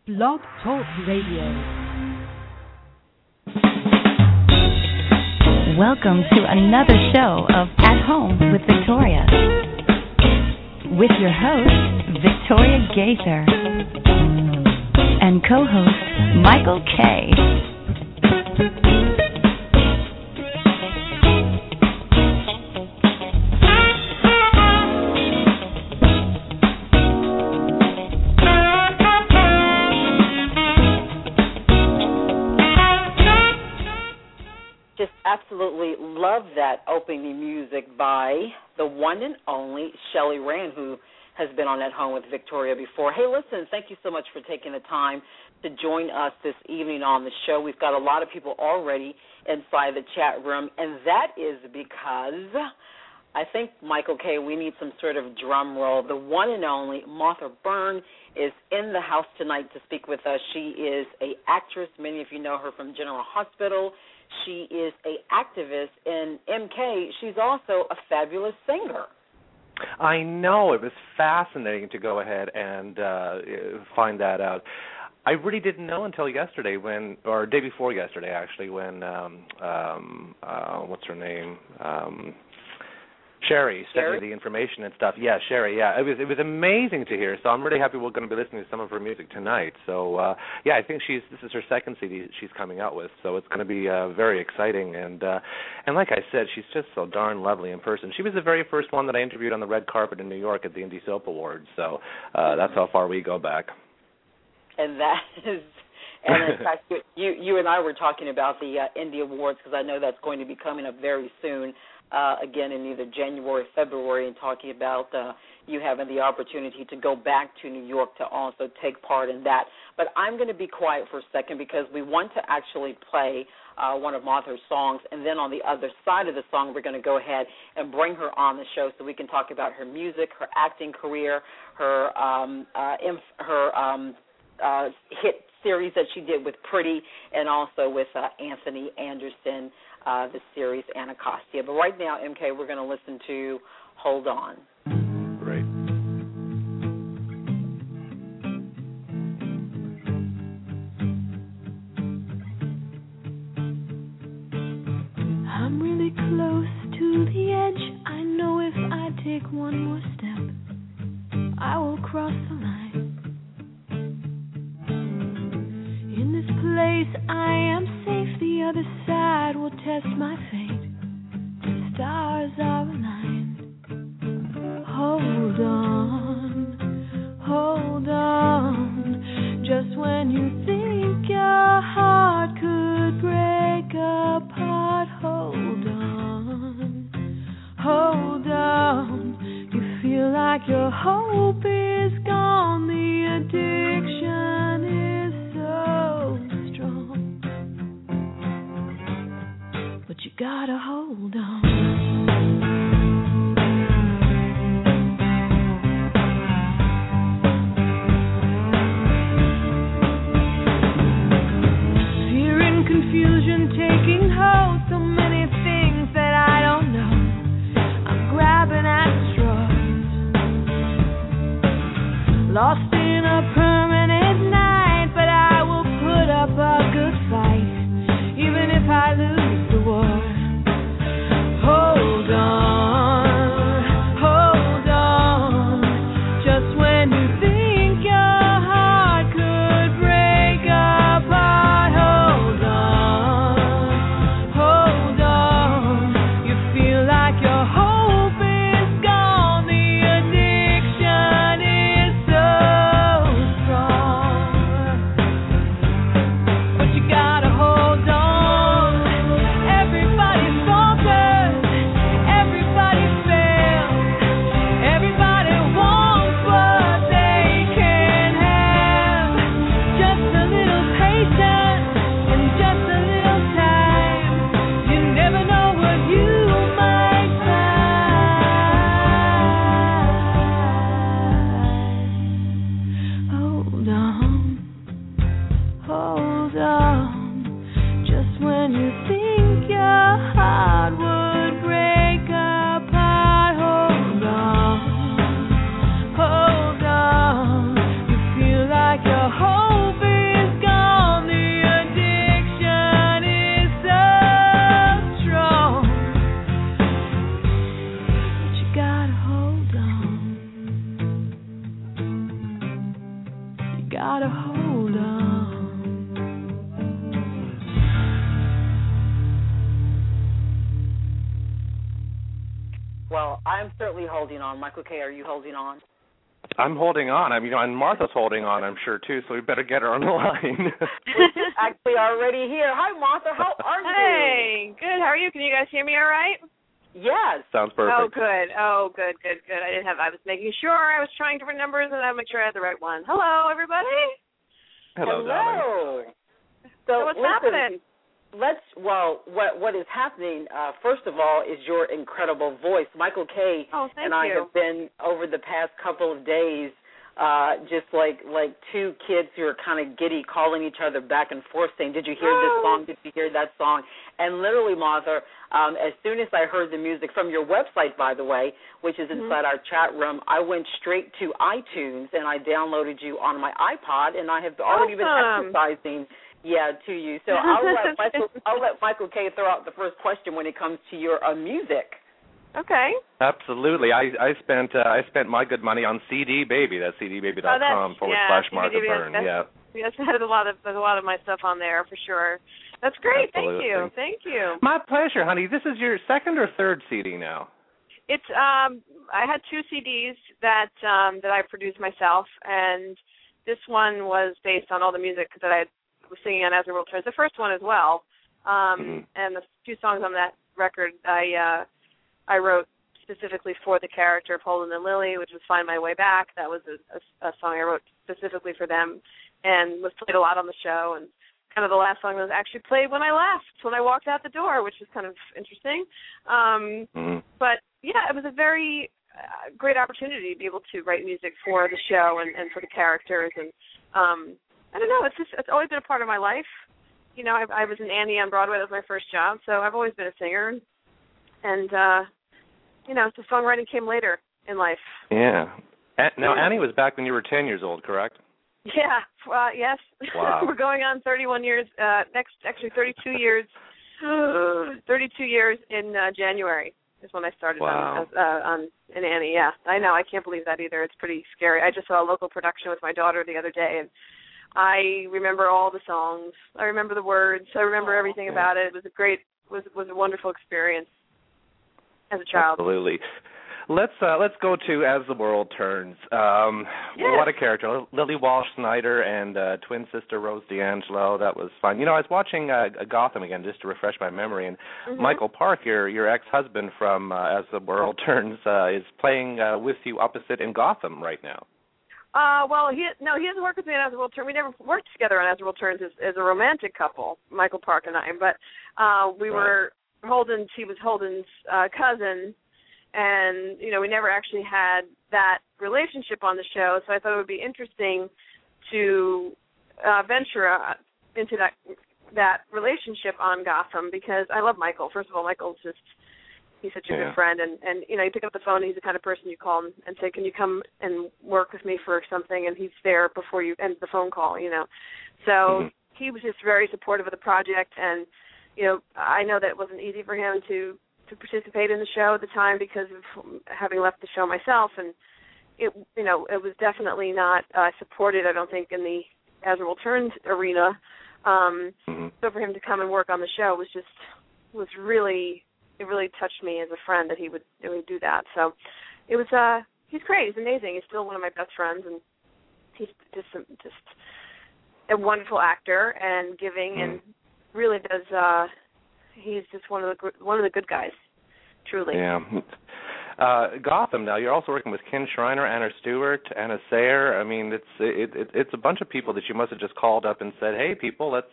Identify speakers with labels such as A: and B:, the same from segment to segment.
A: Blog Talk Radio.
B: Welcome to another show of At Home with Victoria. With your host, Victoria Gaither, and co-host, Michael Kay.
C: Absolutely love that opening music by the one and only Shelly Rand, who has been on At Home with Victoria before. Hey, listen, thank you so much for taking the time to join us this evening on the show. We've got a lot of people already inside the chat room, and that is because I think, Michael K., we need some sort of drum roll. The one and only Martha Byrne is in the house tonight to speak with us. She is an actress. Many of you know her from General Hospital. She is an activist, and MK, she's also a fabulous singer.
D: I know. It was fascinating to go ahead and find that out. I really didn't know until yesterday or day before yesterday, actually, when, what's her name? Sherry sent me the information and stuff. Yeah, Sherry. Yeah, it was amazing to hear. So I'm really happy we're going to be listening to some of her music tonight. So yeah, I think this is her second CD she's coming out with. So it's going to be very exciting. And like I said, she's just so darn lovely in person. She was the very first one that I interviewed on the red carpet in New York at the Indie Soap Awards. So that's how far we go back.
C: And that is. And in fact, you and I were talking about the Indie Awards because I know that's going to be coming up very soon. Again, in either January or February, and talking about you having the opportunity to go back to New York to also take part in that. But I'm going to be quiet for a second because we want to actually play one of Martha's songs, and then on the other side of the song, we're going to go ahead and bring her on the show so we can talk about her music, her acting career, her hit series that she did with Pretty, and also with Anthony Anderson, the series Anacostia. But right now, MK, we're going to listen to Hold On.
D: Great.
E: I'm really close to the edge. I know if I take one more step, I will cross the line. In this place I am safe, the other side will test my fate. The stars are aligned. Hold on. Just when you think your heart could break apart, hold on. You feel like your hope is gone, the addiction is so strong, but you gotta hold on. Fear and confusion taking hold, so many things that I don't know. I'm grabbing at straws. gotta hold on.
C: Well, I'm certainly holding on. Michael K., are you holding on?
D: I'm holding on. I mean, and Martha's holding on, I'm sure, too, so we better get her on the line.
C: She's actually already here. Hi, Martha. How are you?
A: Hey, good. How are you? Can you guys hear me all right?
C: Yes.
D: Sounds perfect.
A: Oh, good. I was making sure. I was trying different numbers, and I make sure I had the right one. Hello, everybody.
D: Hello, darling.
C: So
A: what's happening?
C: What is happening, first of all, is your incredible voice. Michael K. and I have been, over the past couple of days, just like two kids who are kind of giddy, calling each other back and forth, saying, did you hear this song? Did you hear that song? And literally, Martha, as soon as I heard the music from your website, by the way, which is inside our chat room, I went straight to iTunes and I downloaded you on my iPod, and I have already been exercising to you. So I'll let Michael K. throw out the first question when it comes to your music.
A: Okay.
D: Absolutely. I spent my good money on CD Baby. That's cdbaby.com /Martha Byrne.
A: Yes, there's a lot of my stuff on there for sure. That's great.
D: Absolutely.
A: Thank you.
D: My pleasure, honey. This is your second or third CD now?
A: It's I had two CDs that I produced myself, and this one was based on all the music that I was singing on As the World Turns. The first one as well, and the few songs on that record I wrote specifically for the character of Holden and Lily, which was Find My Way Back. That was a song I wrote specifically for them and was played a lot on the show. And kind of the last song was actually played when I left, when I walked out the door, which was kind of interesting. But, yeah, it was a very great opportunity to be able to write music for the show and for the characters. And I don't know, it's always been a part of my life. You know, I was in Annie on Broadway. That was my first job, so I've always been a singer. And, you know, the songwriting came later in life.
D: Yeah. Now, Annie was back when you were 10 years old, correct?
A: Yeah, yes.
D: Wow.
A: We're going on 31 years, 32 years. 32 years in January is when I started in Annie, yeah. I know, I can't believe that either. It's pretty scary. I just saw a local production with my daughter the other day, and I remember all the songs. I remember the words. I remember everything about it. It was a wonderful experience as a child.
D: Absolutely. Let's go to As the World Turns. What a character. Lily Walsh Snyder and twin sister Rose D'Angelo. That was fun. You know, I was watching Gotham again just to refresh my memory, and Michael Park, your ex-husband from As the World Turns, is playing with you opposite in Gotham right now.
A: Well, he doesn't work with me on As the World Turns. We never worked together on As the World Turns as a romantic couple, Michael Park and I. But we were he was Holden's cousin. And, you know, we never actually had that relationship on the show, so I thought it would be interesting to venture into that relationship on Gotham, because I love Michael. First of all, he's such a good friend, and, you know, you pick up the phone, he's the kind of person you call and say, can you come and work with me for something, and he's there before you end the phone call, you know. So he was just very supportive of the project, and, you know, I know that it wasn't easy for him to participate in the show at the time because of having left the show myself, and it was definitely not supported, I don't think, in the As the World Turns arena. So for him to come and work on the show was really touched me as a friend that he would do that. So it was he's great, he's amazing, he's still one of my best friends, and he's just a wonderful actor and giving, and really does. He's just one of the good guys, truly.
D: Yeah. Gotham. Now you're also working with Ken Shriner, Anna Stewart, Anna Sayer. I mean, it's a bunch of people that you must have just called up and said, "Hey, people, let's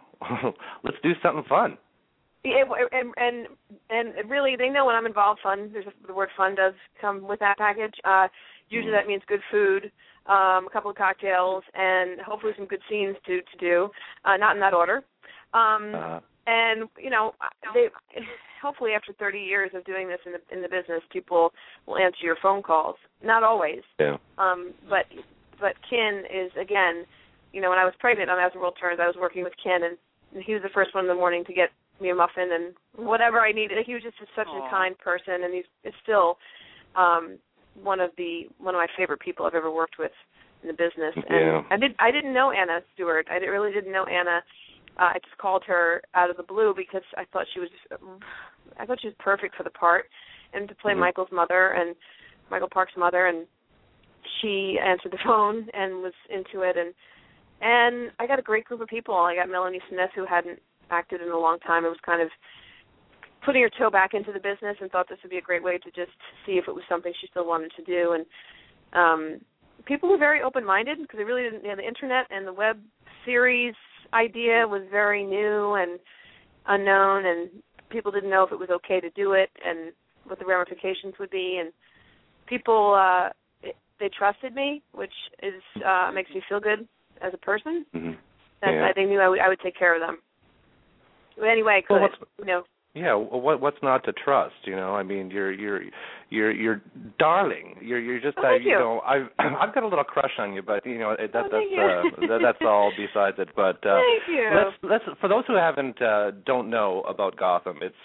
D: do something fun."
A: Yeah, and really, they know when I'm involved. Fun. The word "fun" does come with that package. Usually, that means good food, a couple of cocktails, and hopefully some good scenes to do. Not in that order. And, you know, hopefully after 30 years of doing this in the business, people will answer your phone calls. Not always. Yeah. But Ken is, again, you know, when I was pregnant on As the World Turns, I was working with Ken, and he was the first one in the morning to get me a muffin and whatever I needed. He was just such a kind person, and he's still one of my favorite people I've ever worked with in the business.
D: Yeah.
A: And I didn't know Anna Stewart. I really didn't know Anna. I just called her out of the blue because I thought she was perfect for the part and to play Michael's mother and Michael Park's mother. And she answered the phone and was into it. And I got a great group of people. I got Melanie Smith, who hadn't acted in a long time. It was kind of putting her toe back into the business and thought this would be a great way to just see if it was something she still wanted to do. And people were very open-minded because they really didn't, the internet and the web series idea was very new and unknown, and people didn't know if it was okay to do it and what the ramifications would be. And people, they trusted me, which is makes me feel good as a person. They knew I would take care of them. But anyway,
D: Yeah, what's not to trust? I mean, you're darling. You're just I've got a little crush on you, but that's all besides it. But
A: thank you.
D: Let's for those who don't know about Gotham, it's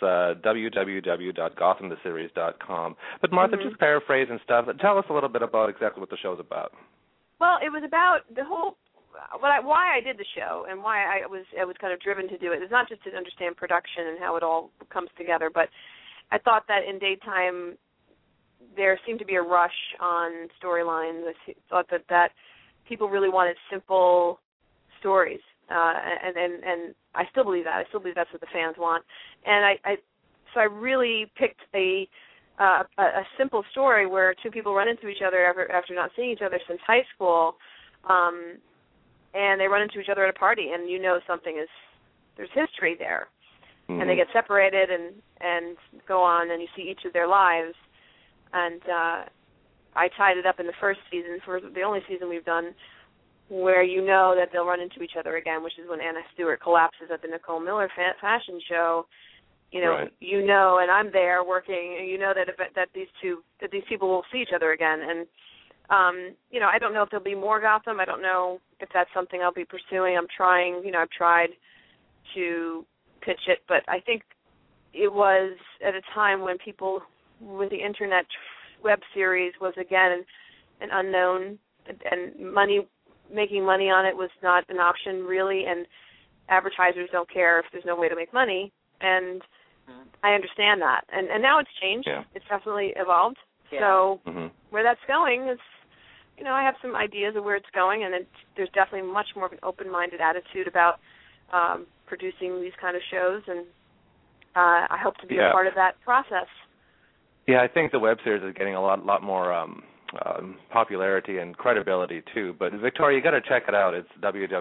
D: www.gothamtheseries.com. But Martha, just paraphrase and stuff. Tell us a little bit about exactly what the show's about.
A: Well, it was about the whole. Why I did the show and why I was kind of driven to do it is not just to understand production and how it all comes together, but I thought that in daytime there seemed to be a rush on storylines. I thought that people really wanted simple stories, and I still believe that. I still believe that's what the fans want, and so I really picked a simple story where two people run into each other after not seeing each other since high school. And they run into each other at a party, and there's history there. And they get separated and go on, and you see each of their lives. And I tied it up in the first season, for the only season we've done, where that they'll run into each other again, which is when Anna Stewart collapses at the Nicole Miller fashion show.
D: Right.
A: And I'm there working, and that these people will see each other again. And I don't know if there'll be more Gotham. I don't know if that's something I'll be pursuing. I'm trying, I've tried to pitch it, but I think it was at a time when people with the internet web series was, again, an unknown, and making money on it was not an option, really, and advertisers don't care if there's no way to make money, and I understand that. And now it's changed.
D: Yeah.
A: It's definitely evolved.
C: Yeah.
A: So where that's going is, I have some ideas of where it's going, and there's definitely much more of an open-minded attitude about producing these kind of shows, and I hope to be a part of that process.
D: Yeah, I think the web series is getting a lot more popularity and credibility too. But Victoria, you got to check it out. It's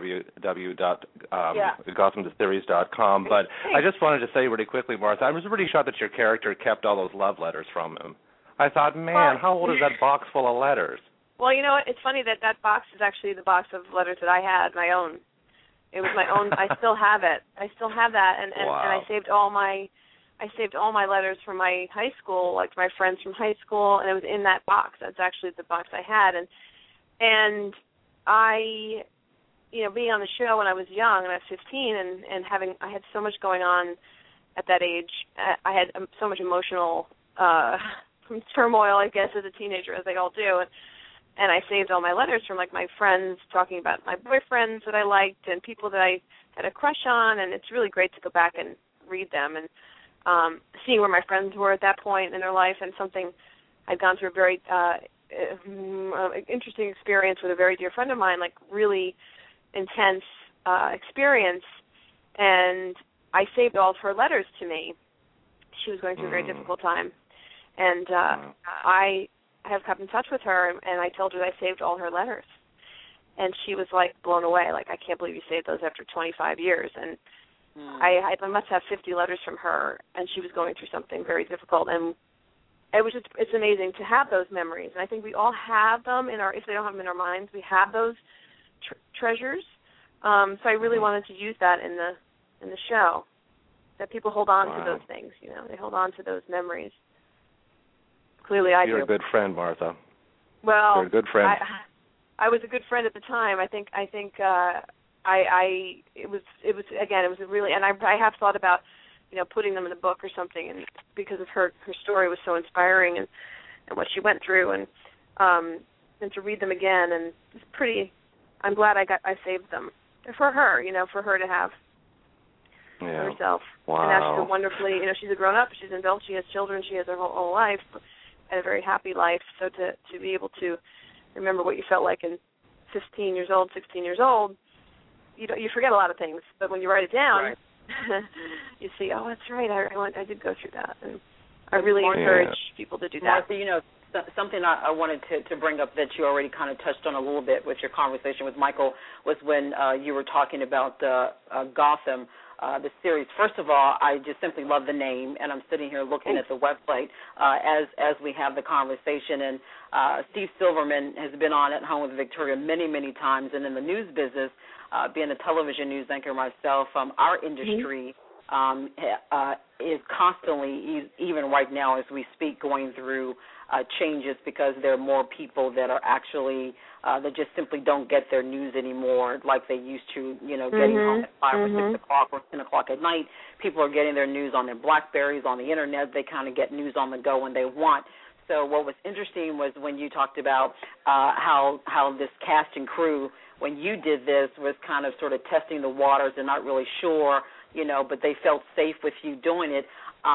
D: www.gothamtheseries.com. But I just wanted to say really quickly, Martha, I was really shocked that your character kept all those love letters from him. I thought, man, how old is that box full of letters?
A: Well, you know what? It's funny that box is actually the box of letters that I had, my own. It was my own. I still have it. I still have that, and I saved all my letters from my high school, like my friends from high school, and it was in that box. That's actually the box I had, and I, being on the show when I was young, and I was 15, and I had so much going on at that age. I had so much emotional turmoil, I guess, as a teenager, as they all do, and I saved all my letters from, like, my friends talking about my boyfriends that I liked and people that I had a crush on, and it's really great to go back and read them and seeing where my friends were at that point in their life, and something I'd gone through a very interesting experience with a very dear friend of mine, like really intense experience, and I saved all of her letters to me. She was going through a very difficult time, and I have kept in touch with her, and I told her that I saved all her letters, and she was, like, blown away, like, I can't believe you saved those after 25 years, and I must have 50 letters from her, and she was going through something very difficult, and it's amazing to have those memories, and I think we all have them if they don't have them in our minds, we have those treasures, so I really wanted to use that in the show, that people hold on to those things, they hold on to those memories. Clearly I do.
D: You're a good friend, Martha.
A: Well,
D: you're a good friend.
A: I was a good friend at the time. I think it was really, and I have thought about, putting them in a book or something, and because of her story was so inspiring and what she went through, and and to read them again, and it's pretty. I'm glad I saved them for her, for her to have for herself.
D: Wow.
A: And now she's a wonderfully, she's a grown up. She's an adult. She has children. She has her whole life, and a very happy life. So to be able to remember what you felt like in 15 years old, 16 years old, you forget a lot of things. But when you write it down,
C: right.
A: you see, oh, that's right. I did go through that, and I really encourage people to do that.
C: Martha, something I wanted to bring up that you already kind of touched on a little bit with your conversation with Michael was when you were talking about Gotham, the series. First of all, I just simply love the name, and I'm sitting here looking at the website as we have the conversation. And Steve Silverman has been on At Home with Victoria many, many times, and in the news business, being a television news anchor myself, our industry is constantly, even right now as we speak, going through changes because there are more people that are actually that just simply don't get their news anymore like they used to, getting home at 5 or 6 o'clock or 10 o'clock at night. People are getting their news on their BlackBerries, on the Internet. They kind of get news on the go when they want. So what was interesting was when you talked about how this cast and crew, when you did this, was kind of sort of testing the waters and not really sure, but they felt safe with you doing it.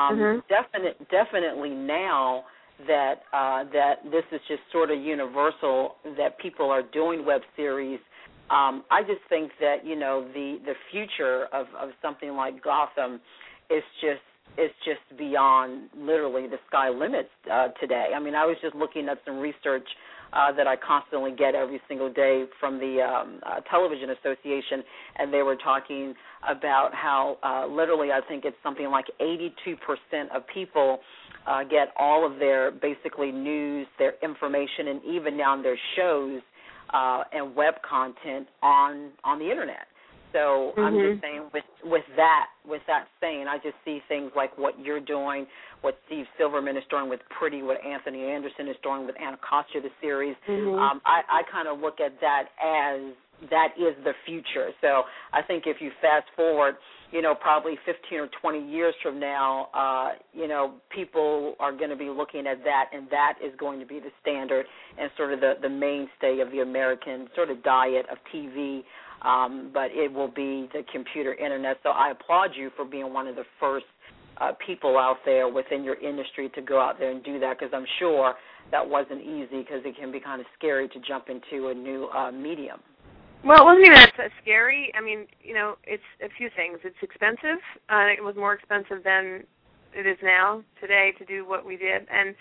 C: Definitely now that this is just sort of universal, that people are doing web series. I just think that the future of something like Gotham is just beyond literally the sky limits today. I mean, I was just looking at some research that I constantly get every single day from the Television Association, and they were talking about how literally I think it's something like 82% of people get all of their basically news, their information, and even now their shows and web content on the Internet. So I'm just saying with that saying, I just see things like what you're doing, what Steve Silverman is doing with Pretty, what Anthony Anderson is doing with Anacostia, the series. I kind of look at that as that is the future. So I think if you fast forward, probably 15 or 20 years from now, people are going to be looking at that, and that is going to be the standard and sort of the mainstay of the American sort of diet of TV. But it will be the computer Internet. So I applaud you for being one of the first people out there within your industry to go out there and do that, because I'm sure that wasn't easy, because it can be kind of scary to jump into a new medium.
A: Well, it wasn't even that scary. I mean, it's a few things. It's expensive. It was more expensive than it is now today to do what we did, and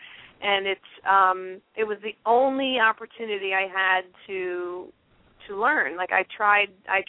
A: it was the only opportunity I had to learn. Like I tried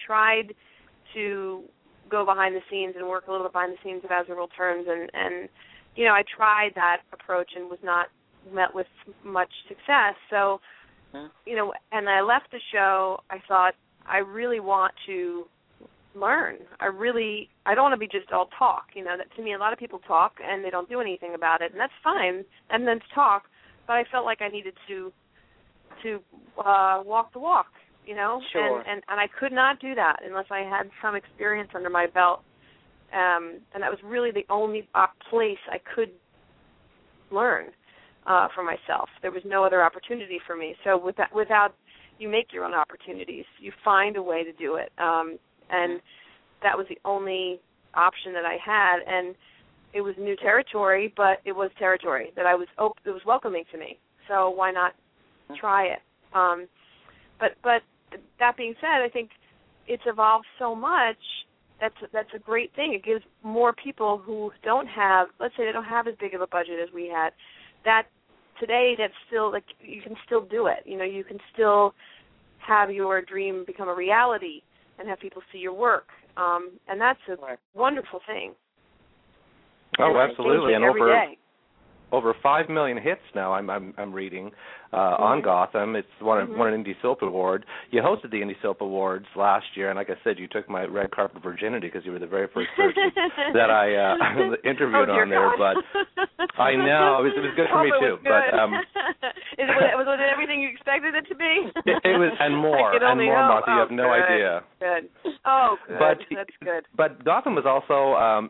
A: to go behind the scenes and work a little bit behind the scenes of As the World Turns, and I tried that approach and was not met with much success. So, and I left the show, I thought, I really want to learn. I don't want to be just all talk. That to me, a lot of people talk and they don't do anything about it, and that's fine, and then talk, but I felt like I needed to walk the walk.
C: Sure.
A: And I could not do that unless I had some experience under my belt, and that was really the only place I could learn for myself. There was no other opportunity for me. So without you make your own opportunities, you find a way to do it, and that was the only option that I had, and it was new territory, but it was territory that it was welcoming to me. So why not try it? But that being said, I think it's evolved so much. That's a great thing. It gives more people who don't have, let's say they don't have as big of a budget as we had, that today that's still, like, you can still do it. You can still have your dream become a reality and have people see your work. And that's a wonderful thing.
D: Oh, absolutely. And
A: every day.
D: Over 5 million hits now. I'm reading on Gotham. It's won an Indie Soap Award. You hosted the Indie Soap Awards last year, and like I said, you took my red carpet virginity because you were the very first person that I interviewed on there.
A: God.
D: But I know it was good for me too.
A: Good.
D: But
A: was it everything you expected it to be?
D: It was, and more, Martha. You have no idea.
A: Good. Oh, good. That's good.
D: But Gotham was also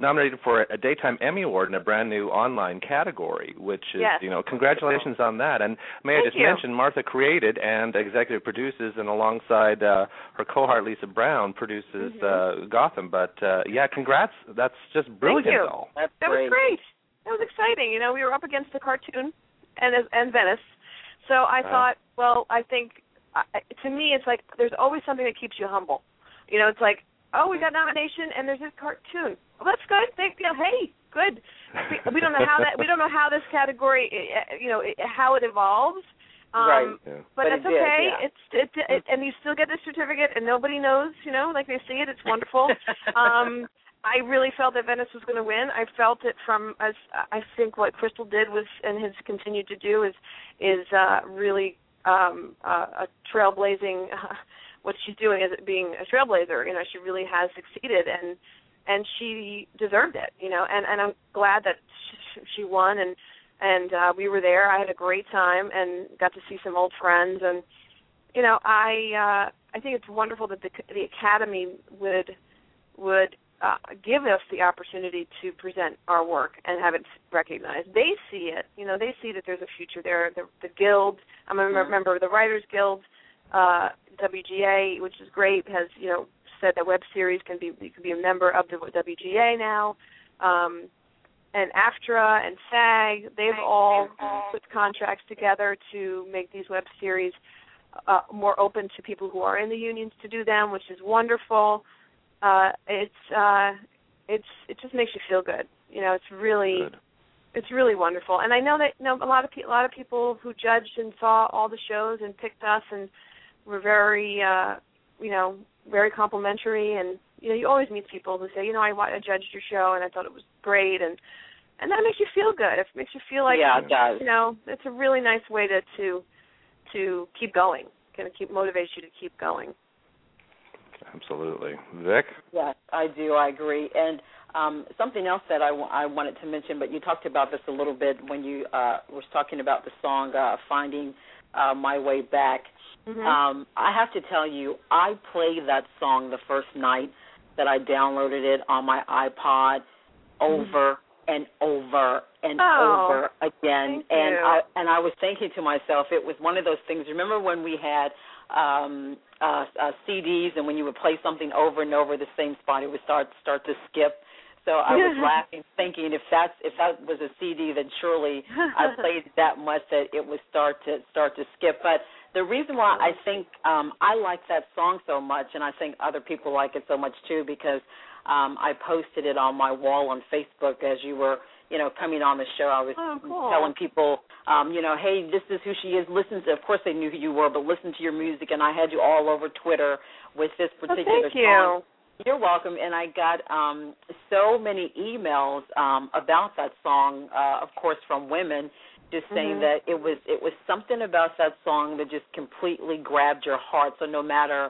D: nominated for a Daytime Emmy Award in a brand new online category, which is,
A: yes.
D: Congratulations on that. And may I just mention, Martha created and executive produces, and alongside her cohort Lisa Brown produces Gotham. But congrats. That's just brilliant.
A: Thank you.
C: That
A: was great. That was exciting. We were up against a cartoon and Venice. So I thought, I think, to me, it's like there's always something that keeps you humble. It's like, oh, we got nomination, and there's this cartoon. Well, that's good. Hey, good. We don't know how this category, how it evolves.
C: Right.
A: But that's okay. Yeah. And you still get the certificate, and nobody knows. Like they see it. It's wonderful. I really felt that Venice was going to win. I felt it as I think what Crystal did and has continued to do is really a trailblazing. What she's doing is being a trailblazer. She really has succeeded, and she deserved it. And I'm glad that she won, and we were there. I had a great time and got to see some old friends, and I think it's wonderful that the Academy would give us the opportunity to present our work and have it recognized. They see it. They see that there's a future there. The Guild, I'm a member of the Writers Guild. WGA, which is great, has said that web series you can be a member of the WGA now, and AFTRA and SAG, they've all put contracts together to make these web series more open to people who are in the unions to do them, which is wonderful. It just makes you feel good. It's really good. It's really wonderful, and I know that a lot of people who judged and saw all the shows and picked us and were very very complimentary, and you always meet people who say I judged your show and I thought it was great, and that makes you feel good. It makes you feel like
C: it does.
A: It's a really nice way to keep going. Kind of motivates you to keep going.
D: Absolutely. Vic?
C: Yes, I do. I agree. And something else that I wanted to mention, but you talked about this a little bit when you was talking about the song Finding My Way Back.
A: Mm-hmm.
C: I have to tell you, I played that song the first night that I downloaded it on my iPod over and over and over again. And I was thinking to myself, it was one of those things. Remember when we had CDs, and when you would play something over and over the same spot, it would start to skip. So I was laughing, thinking if that was a CD, then surely I played that much that it would start to skip. But the reason why I think I like that song so much, and I think other people like it so much too, because I posted it on my wall on Facebook as you were, coming on the show. I was telling people, hey, this is who she is. Listen to, of course they knew who you were, but listen to your music. And I had you all over Twitter with this particular
A: thank
C: song.
A: You.
C: You're welcome. And I got so many emails about that song, of course, from women, just saying that it was something about that song that just completely grabbed your heart. So no matter,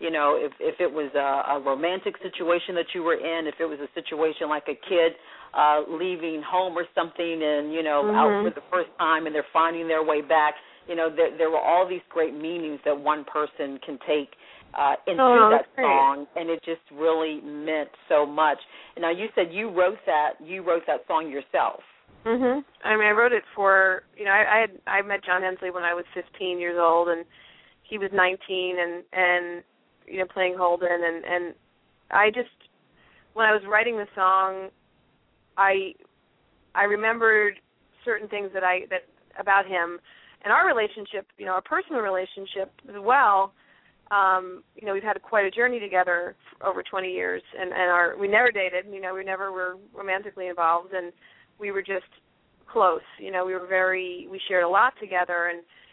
C: if it was a romantic situation that you were in, if it was a situation like a kid leaving home or something and, out for the first time and they're finding their way back, there were all these great meanings that one person can take into that song, and it just really meant so much. And now you said you wrote that song yourself.
A: Mhm. I mean, I wrote it for I met John Hensley when I was 15 years old, and he was 19, and playing Holden, and I just when I was writing the song, I remembered certain things that about him and our relationship, our personal relationship as well. We've had quite a journey together for over 20 years, and we never dated. We never were romantically involved, and we were just close. We shared a lot together,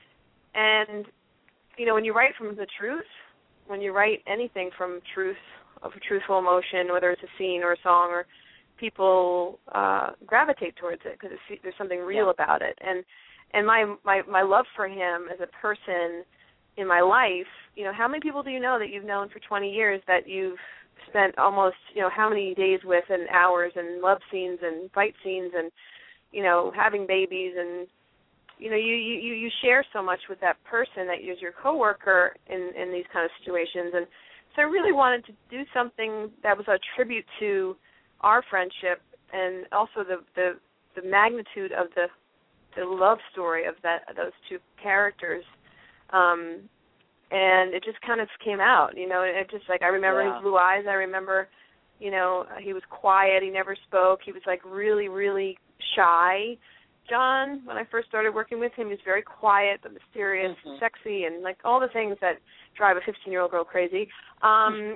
A: and when you write from the truth, when you write anything from truth, of truthful emotion, whether it's a scene or a song, or people gravitate towards it because there's something real about it. And my love for him as a person in my life, how many people do you know that you've known for 20 years that you've spent almost, how many days with and hours and love scenes and fight scenes and, having babies and, you share so much with that person that is your coworker in these kind of situations. And so I really wanted to do something that was a tribute to our friendship and also the magnitude of the love story of those two characters. And it just kind of came out, it just I remember his blue eyes. I remember, he was quiet. He never spoke. He was really, really shy. John, when I first started working with him, he was very quiet but mysterious, and sexy, and all the things that drive a 15-year-old girl crazy. So I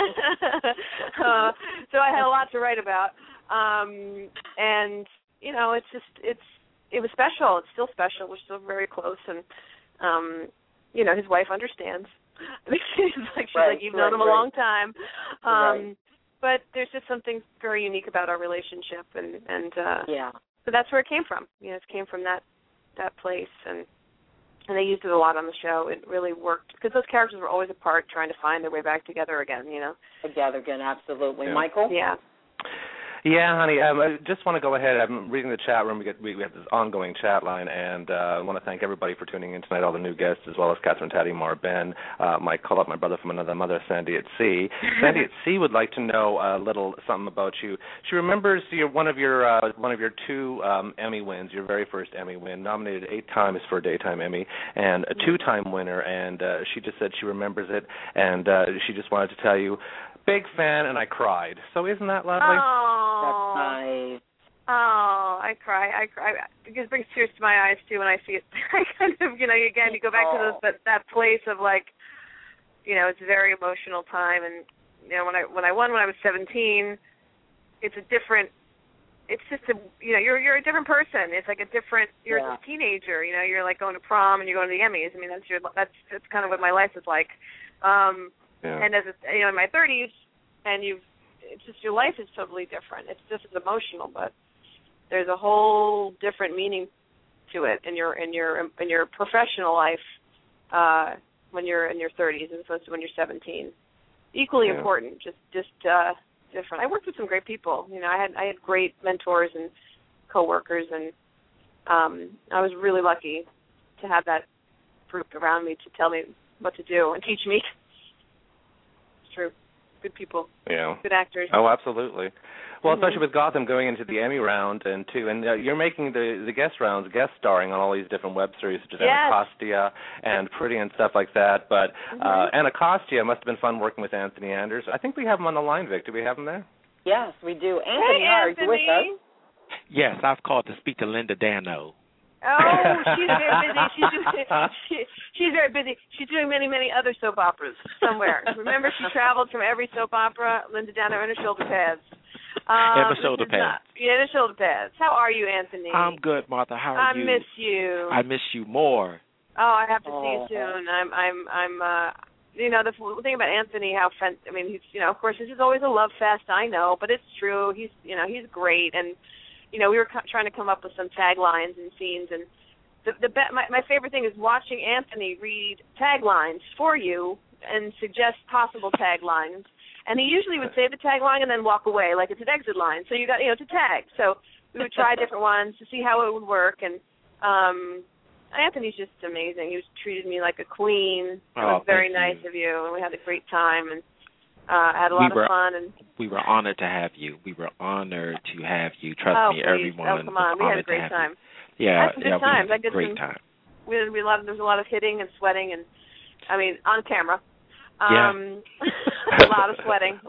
A: had a lot to write about. And, it was special. It's still special. We're still very close. And, his wife understands. You've known him a long time. But there's just something very unique about our relationship. And so that's where it came from. It came from that place. And they used it a lot on the show. It really worked because those characters were always apart trying to find their way back together again,
C: Together again, absolutely.
D: Yeah.
C: Michael?
A: Yeah.
D: Yeah, honey, I just want to go ahead. I'm reading the chat room. We have this ongoing chat line, and I want to thank everybody for tuning in tonight, all the new guests, as well as Catherine, Taddy, Mar, Ben, Mike, call up my brother from another mother, Sandy at Sea. Sandy at Sea would like to know a little something about you. She remembers one of your two Emmy wins, your very first Emmy win, nominated 8 times for a Daytime Emmy, and a 2-time winner, and she just said she remembers it, and she just wanted to tell you, big fan, and I cried. So isn't that lovely?
A: Oh,
C: that's nice.
A: Oh, I cry. It just brings tears to my eyes too when I see it. I kind of, again, you go back to that place of it's a very emotional time, and when I won when I was 17, it's a different. It's just you're a different person. It's a different. You're a teenager. You're going to prom and you're going to the Emmys. I mean, that's kind of what my life is like. And as in my 30s, and it's just your life is totally different. It's just as emotional, but there's a whole different meaning to it in your professional life when you're in your 30s as opposed to when you're 17. Equally important, just different. I worked with some great people. I had great mentors and coworkers, and I was really lucky to have that group around me to tell me what to do and teach me. True. Good people. Yeah. Good actors.
D: Oh, absolutely. Well, especially with Gotham going into the Emmy round, and you're making the guest rounds, guest starring on all these different web series, such as Anacostia and Pretty and stuff like that. But Anacostia must have been fun working with Anthony Anders. I think we have him on the line, Vic. Do we have him there?
C: Yes, we do. Anthony, are you with us?
F: Yes, I've called to speak to Linda Dano.
A: Oh, she's very busy. She's very busy. She's doing many, many other soap operas somewhere. Remember, she traveled from every soap opera. Linda Dano in her shoulder pads.
F: In the shoulder pads.
A: Yeah, in the shoulder pads. How are you, Anthony?
F: I'm good, Martha. How are you?
A: I miss you.
F: I miss you more.
A: Oh, I have to see you soon. The thing about Anthony, he's, of course, this is always a love fest. I know, but it's true. He's great, and. We were trying to come up with some taglines and scenes, and my favorite thing is watching Anthony read taglines for you and suggest possible taglines. And he usually would say the tagline and then walk away, like it's an exit line. So you got, to tag. So we would try different ones to see how it would work. And Anthony's just amazing. He treated me like a queen. It was very nice of you, and we had a great time. And had a lot of fun. And
F: we were honored to have you. We were honored to have you. Trust me, everyone.
A: Oh, come on. We had a great time.
F: Yeah,
A: we had a great
F: time.
A: There was a lot of hitting and sweating, and on camera. A lot of sweating.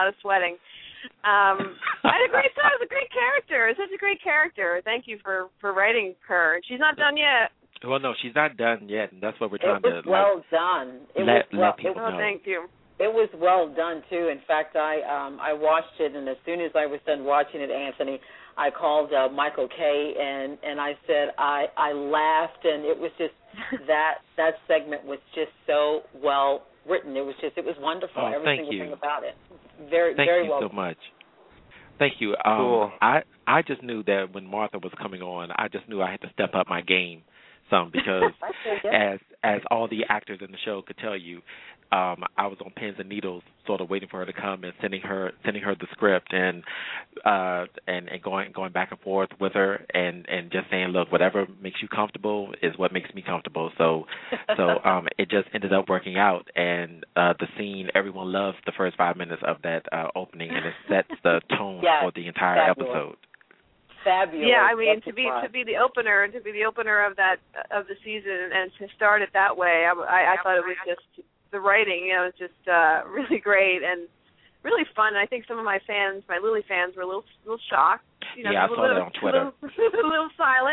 A: I had a great time. It was a great character. Such a great character. Thank you for writing her. She's not done yet.
F: Well, no, she's not done yet, and that's what we're trying
C: to. It was well done.
F: Let people know.
A: Thank you.
C: It was well done too. In fact, I watched it, and as soon as I was done watching it, Anthony, I called Michael Kay, and I said I laughed, and it was just that segment was just so well written. It was wonderful. Every single thing about it. Very well.
F: Thank you so much. Thank you.
D: Cool.
F: I just knew that when Martha was coming on, I just knew I had to step up my game some because as all the actors in the show could tell you, I was on pins and needles, sort of waiting for her to come and sending her the script and going back and forth with her and just saying, look, whatever makes you comfortable is what makes me comfortable. So it just ended up working out, and the scene, everyone loves the first 5 minutes of that opening, and it sets the tone for the entire episode.
C: Fabulous.
A: Yeah, I mean, to be the opener of the season and to start it that way, I thought it was just the writing, was just really great and really fun. And I think some of my Lily fans were a little shocked.
F: I saw that on Twitter.
A: A little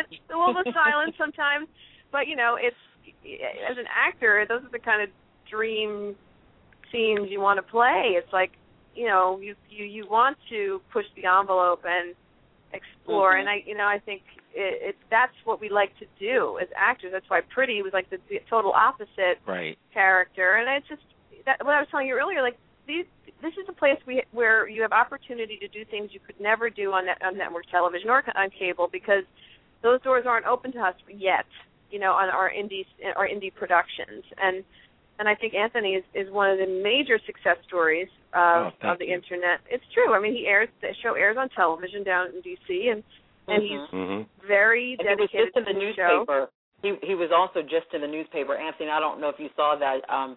A: silent sometimes, but it's as an actor, those are the kind of dream scenes you want to play. It's like you want to push the envelope and explore, and I think that's what we like to do as actors. That's why Pretty was like the total opposite character, and it's just what I was telling you earlier. Like this is a place where you have opportunity to do things you could never do on network television or on cable because those doors aren't open to us yet. On our indie productions, and I think Anthony is one of the major success stories of the internet. It's true. I mean, the show airs on television down in D.C. and he's very dedicated
C: to the newspaper. He was also just in the newspaper. Anthony, I don't know if you saw that.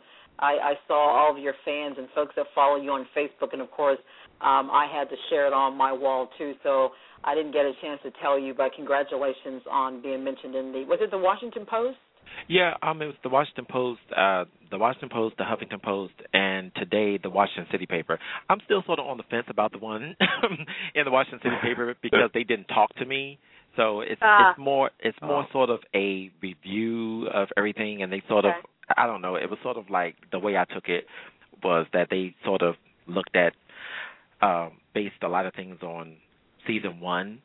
C: I saw all of your fans and folks that follow you on Facebook, and of course, I had to share it on my wall too. So I didn't get a chance to tell you, but congratulations on being mentioned in was it the Washington Post?
F: Yeah, it was the Washington Post, the Huffington Post, and today the Washington City paper. I'm still sort of on the fence about the one in the Washington City paper because they didn't talk to me. So it's more sort of a review of everything, and they sort of, I don't know, it was sort of like the way I took it was that they sort of looked at, based a lot of things on season 1.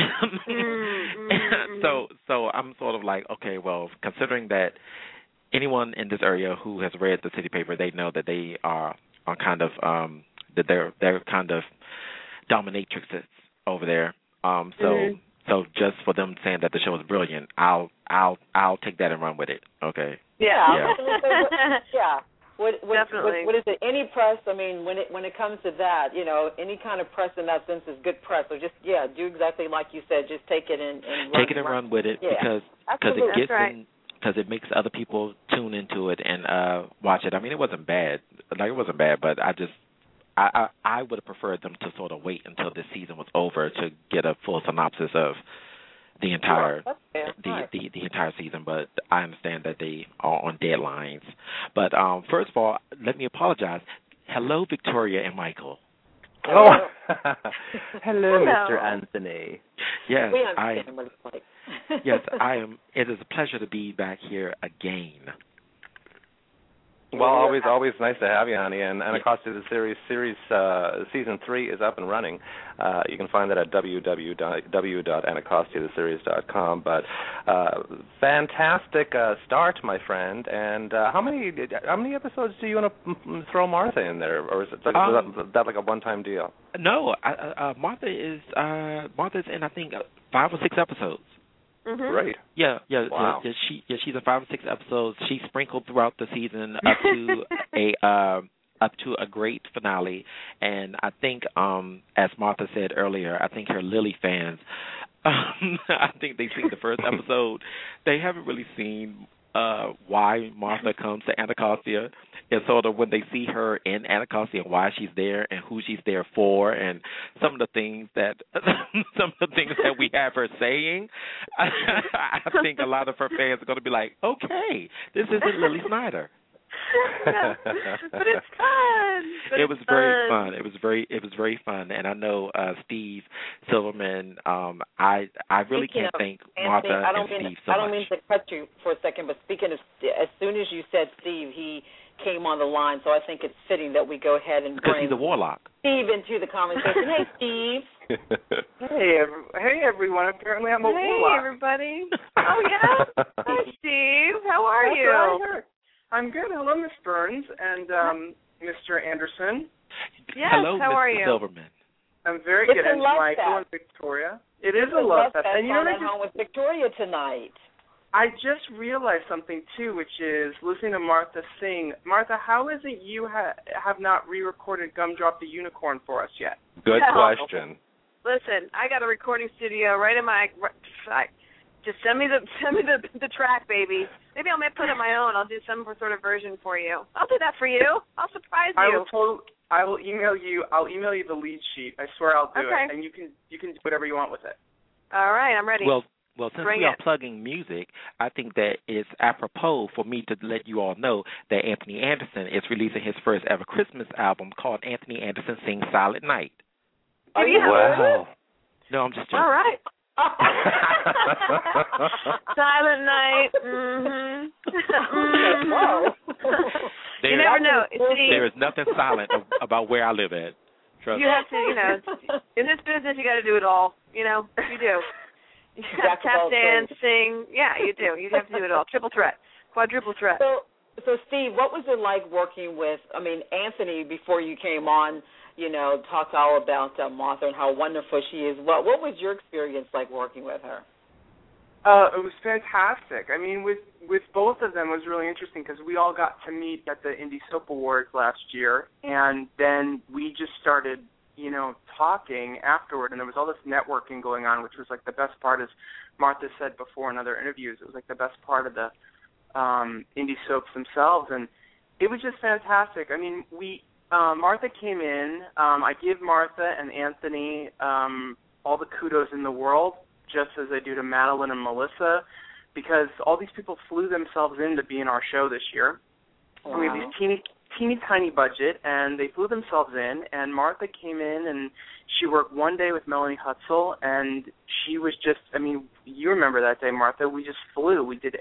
F: So I'm sort of like, okay, well, considering that anyone in this area who has read the City paper, they know that they are kind of that they're kind of dominatrixes over there. So just for them saying that the show is brilliant, I'll take that and run with it. Okay.
C: Yeah.
A: Definitely.
C: What is it? Any press? I mean, when it comes to that, any kind of press in that sense is good press. So just do exactly like you said. Just take it and
F: run with it because it gets in, because it makes other people tune into it and watch it. I mean, it wasn't bad. Like it wasn't bad, but I would have preferred them to sort of wait until this season was over to get a full synopsis of the entire the entire season, but I understand that they are on deadlines. But first of all, let me apologize. Hello, Victoria and Michael.
D: Oh, hello, Mr. Anthony.
F: Yes,
C: we understand what it's like.
F: Yes, I am. It is a pleasure to be back here again.
D: Well, always nice to have you, honey. And Anacostia the series season 3 is up and running. You can find that at www.anacostiatheseries.com. But fantastic start, my friend. And how many episodes do you want to throw Martha in there, or is that like a one-time deal?
F: No, Martha is in I think 5 or 6 episodes.
A: Mm-hmm.
D: Right.
F: Yeah.
D: Wow.
F: She's in 5 or 6 episodes. She's sprinkled throughout the season up to a great finale. And I think, as Martha said earlier, I think her Lily fans, I think they've seen the first episode. They haven't really seen why Martha comes to Anacostia. And sort of when they see her in Anacostia and why she's there and who she's there for and some of the things that we have her saying, I think a lot of her fans are going to be like, okay, this isn't Lily Snyder.
A: But it's fun.
F: It was very fun. It was very fun, and I know Steve Silverman. I really can't thank Martha and Steve so much.
C: I don't mean to cut you for a second, but speaking of, as soon as you said Steve, he came on the line, so I think it's fitting that we go ahead and bring
F: he's a warlock.
C: Steve into the conversation. Hey, Steve.
G: Hey, everyone. Apparently I'm a warlock.
A: Hey, everybody. Oh, yeah? Hi, Steve. How are you?
G: I'm good. Hello, Miss Burns and Mr. Anderson.
A: Yes,
F: hello,
A: how
F: Mr.
A: are you?
F: Silverman.
G: I'm very good. And Michael and Victoria. It is a love fest.
C: And you're at home with Victoria tonight.
G: I just realized something, too, which is listening to Martha sing. Martha, how is it you have not re-recorded Gumdrop the Unicorn for us yet?
D: Good question.
A: Listen, I got a recording studio right in my... Just send me the track, baby. Maybe I'll put it my own. I'll do some sort of version for you. I'll do that for you. I'll surprise you.
G: I will email you. I'll email you the lead sheet. I swear I'll do it, and you can do whatever you want with it.
A: All right, I'm ready.
F: Well, since we are plugging music, I think that it's apropos for me to let you all know that Anthony Anderson is releasing his first ever Christmas album called Anthony Anderson Sings Silent Night.
D: Wow.
F: No, I'm just joking.
A: All right. Silent Night. Mm-hmm.
C: Whoa.
A: You never know. See,
F: there is nothing silent about where I live at. Trust me.
A: You have to, in this business, you got to do it all. You do. You have to tap dance, sing. Yeah, you do. You have to do it all. Triple threat, quadruple threat.
C: So Steve, what was it like working with? Anthony, before you came on, talked all about Martha and how wonderful she is. What was your experience like working with her?
G: It was fantastic. With both of them, it was really interesting because we all got to meet at the Indie Soap Awards last year, and then we just started, talking afterward, and there was all this networking going on, which was like the best part, as Martha said before in other interviews. It was like the best part of the indie soaps themselves, and it was just fantastic. Martha came in. I give Martha and Anthony all the kudos in the world, just as I do to Madeline and Melissa, because all these people flew themselves in to be in our show this year. Wow. We have these teeny tiny budget, and they flew themselves in, and Martha came in, and she worked one day with Melanie Hutzel, and she was just, you remember that day, Martha, we just flew. We did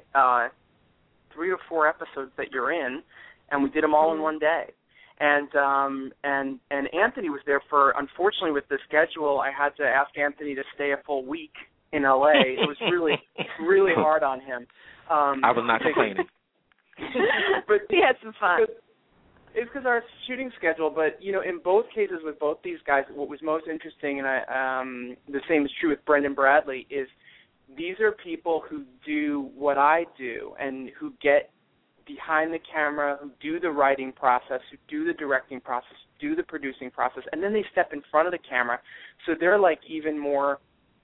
G: 3 or 4 episodes that you're in, and we did them all in one day. And Anthony was there for, unfortunately with the schedule, I had to ask Anthony to stay a full week in L.A. It was really hard on him.
F: I was not complaining.
G: But
A: he had some fun.
G: It's because our shooting schedule, but, in both cases with both these guys, what was most interesting, and the same is true with Brendan Bradley, is these are people who do what I do and who get behind the camera, who do the writing process, who do the directing process, do the producing process, and then they step in front of the camera. So they're like even more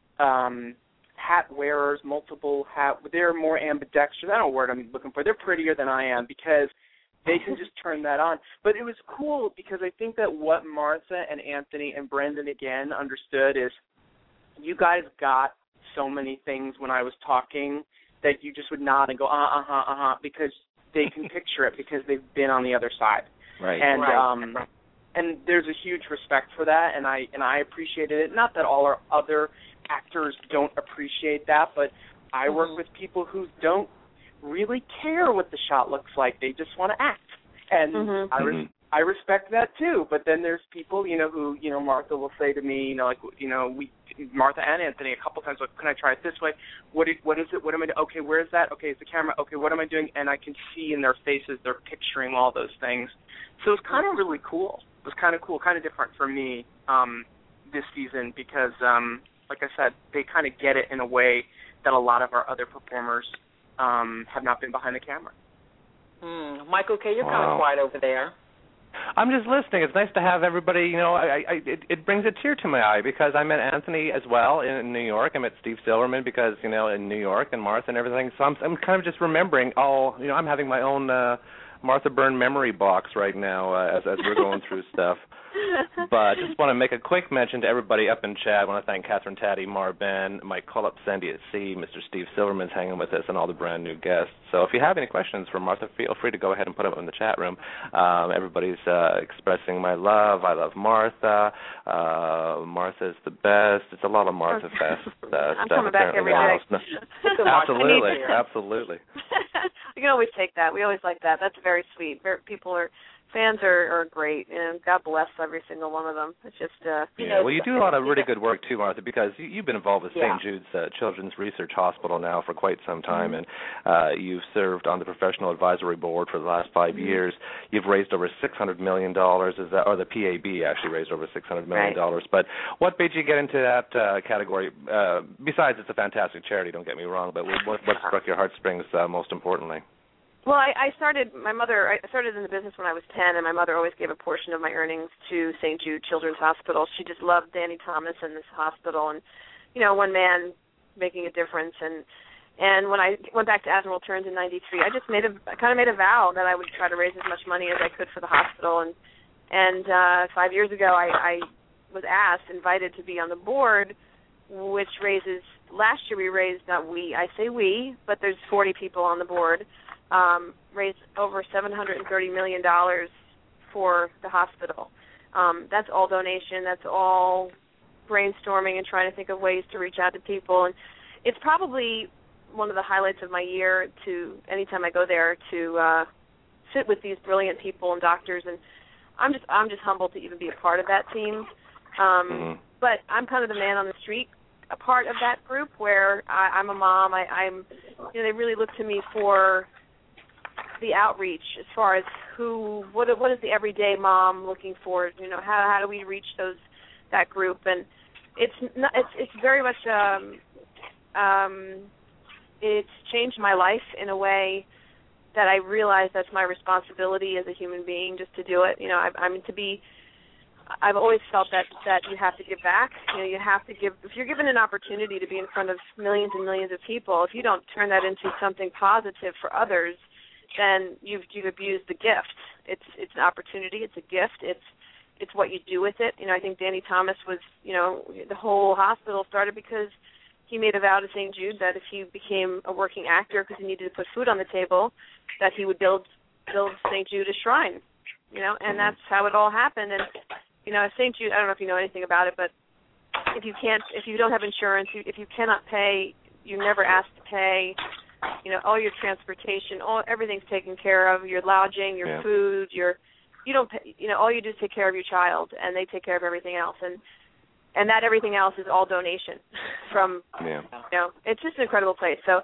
G: hat wearers, they're more ambidextrous. I don't know what word I'm looking for. They're prettier than I am because they can just turn that on. But it was cool because I think that what Martha and Anthony and Brendan again understood is you guys got so many things when I was talking that you just would nod and go, because they can picture it because they've been on the other side.
F: Right.
G: And and there's a huge respect for that, and I appreciated it. Not that all our other actors don't appreciate that, but I work with people who don't really care what the shot looks like. They just want to act. And I respect that too. But then there's people, who, Martha will say to me, Martha and Anthony a couple times, like, can I try it this way? What is it? What am I doing? Okay, where is that? Okay, is the camera? Okay, what am I doing? And I can see in their faces they're picturing all those things. So it's kind of really cool. It was kind of cool, kind of different for me this season because, like I said, they kind of get it in a way that a lot of our other performers have not been behind the camera.
C: Michael K., you're kind of quiet over there.
D: I'm just listening. It's nice to have everybody, it brings a tear to my eye because I met Anthony as well in New York. I met Steve Silverman because, in New York and Martha and everything. So I'm kind of just remembering I'm having my own Martha Byrne memory box right now as we're going through stuff. But I just want to make a quick mention to everybody up in chat. I want to thank Catherine Taddy, Mar Ben, Mike Cullop, Sandy at Sea, Mr. Steve Silverman's hanging with us, and all the brand new guests. So if you have any questions for Martha, feel free to go ahead and put them in the chat room. Everybody's expressing my love. I love Martha. Martha's the best. It's a lot of Martha Fest
A: I'm coming back every day.
D: Absolutely.
A: You can always take that. We always like that. That's very sweet. People are fans are great, and God bless every single one of them. It's just
D: well, you do a lot of really good work too, Martha, because you've been involved with St. Jude's Children's Research Hospital now for quite some time, and you've served on the professional advisory board for the last 5 years. You've raised over $600 million, or the PAB actually raised over $600 million. Right. But what made you get into that category? Besides, it's a fantastic charity, don't get me wrong, but what struck your heartstrings most importantly?
A: Well, I started in the business when I was 10, and my mother always gave a portion of my earnings to St. Jude Children's Hospital. She just loved Danny Thomas and this hospital, and, one man making a difference. And when I went back to Admiral Turns in '93, I just made a vow that I would try to raise as much money as I could for the hospital. And 5 years ago, I was invited to be on the board, which raises. Last year we raised, not we, I say we, but there's 40 people on the board. Raised over $730 million for the hospital. That's all donation. That's all brainstorming and trying to think of ways to reach out to people. And it's probably one of the highlights of my year anytime I go there to sit with these brilliant people and doctors. And I'm just humbled to even be a part of that team. But I'm kind of the man on the street, a part of that group where I'm a mom. They really look to me for the outreach as far as what is the everyday mom looking for? How do we reach that group? And it's very much it's changed my life in a way that I realize that's my responsibility as a human being, just to do it. I've always felt that you have to give back. You have to give. If you're given an opportunity to be in front of millions and millions of people, if you don't turn that into something positive for others, then you've abused the gift. It's an opportunity. It's a gift. It's what you do with it. I think Danny Thomas was. The whole hospital started because he made a vow to St. Jude that if he became a working actor because he needed to put food on the table, that he would build St. Jude a shrine. And that's how it all happened. And St. Jude, I don't know if you know anything about it, but if you don't have insurance, if you cannot pay, you're never asked to pay. All your transportation, everything's taken care of. Your lodging, your food, you don't pay. All you do is take care of your child, and they take care of everything else. And that everything else is all donation from. It's just an incredible place. So,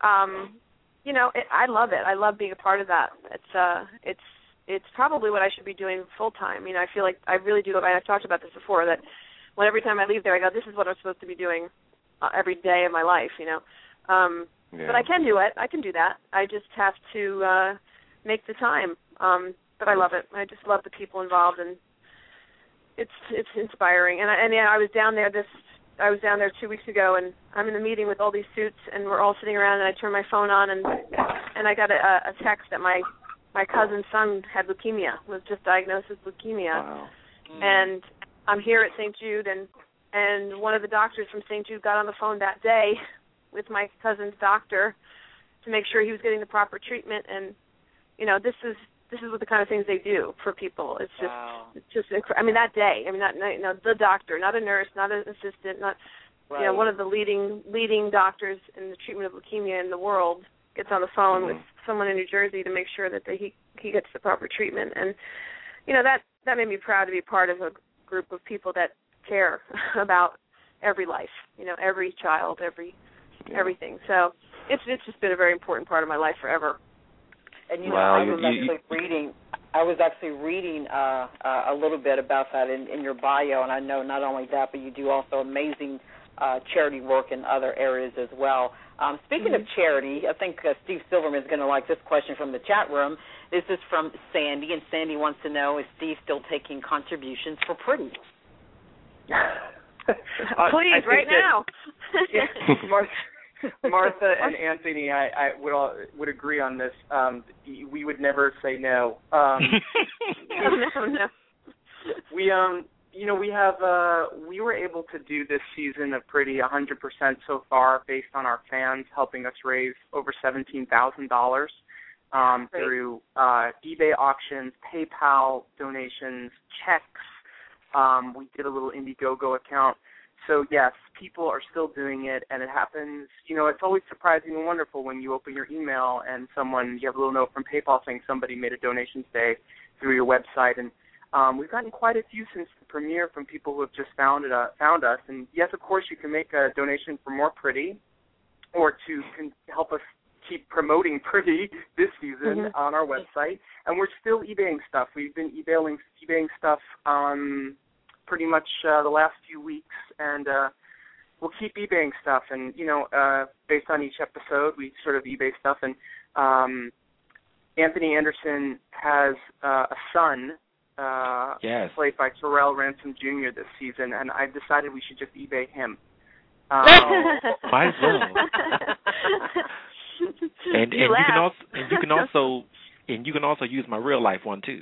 A: I love it. I love being a part of that. It's probably what I should be doing full time. I feel like I really do. I've talked about this before. That every time I leave there, I go, "This is what I'm supposed to be doing every day of my life." But I can do it. I can do that. I just have to make the time. But I love it. I just love the people involved, and it's inspiring. And I was down there 2 weeks ago, and I'm in a meeting with all these suits, and we're all sitting around, and I turn my phone on, and I got a text that my cousin's son had leukemia, was just diagnosed with leukemia.
F: Wow.
A: And I'm here at St. Jude, and one of the doctors from St. Jude got on the phone that day with my cousin's doctor to make sure he was getting the proper treatment. And this is what the kind of things they do for people. It's just it's just that day. Not the doctor, not a nurse, not an assistant, not one of the leading doctors in the treatment of leukemia in the world gets on the phone with someone in New Jersey to make sure that he gets the proper treatment. And that made me proud to be part of a group of people that care about every life, every child, everything. So it's just been a very important part of my life forever.
C: And I was actually reading a little bit about that in your bio, and I know not only that, but you do also amazing charity work in other areas as well. Speaking of charity, I think Steve Silverman is going to like this question from the chat room. This is from Sandy, and Sandy wants to know, is Steve still taking contributions for Pretty?
A: Please, right now.
G: Martha and Anthony, I would agree on this. We would never say no.
A: No.
G: We were able to do this season of Pretty 100% so far, based on our fans helping us raise over $17,000 through eBay auctions, PayPal donations, checks. We did a little Indiegogo account. So, yes, people are still doing it, and it happens. It's always surprising and wonderful when you open your email and you have a little note from PayPal saying somebody made a donation today. through your website, and we've gotten quite a few since the premiere from people who have just found us. And yes, of course, you can make a donation for More Pretty, or to help us keep promoting Pretty this season on our website. And we're still eBaying stuff. We've been eBaying stuff pretty much the last few weeks, and we'll keep eBaying stuff. And, based on each episode, we sort of eBay stuff. And Anthony Anderson has a son, played by Terrell Ransom Jr. this season, and I decided we should just eBay him.
F: Might as well. and you can also use my real life one too.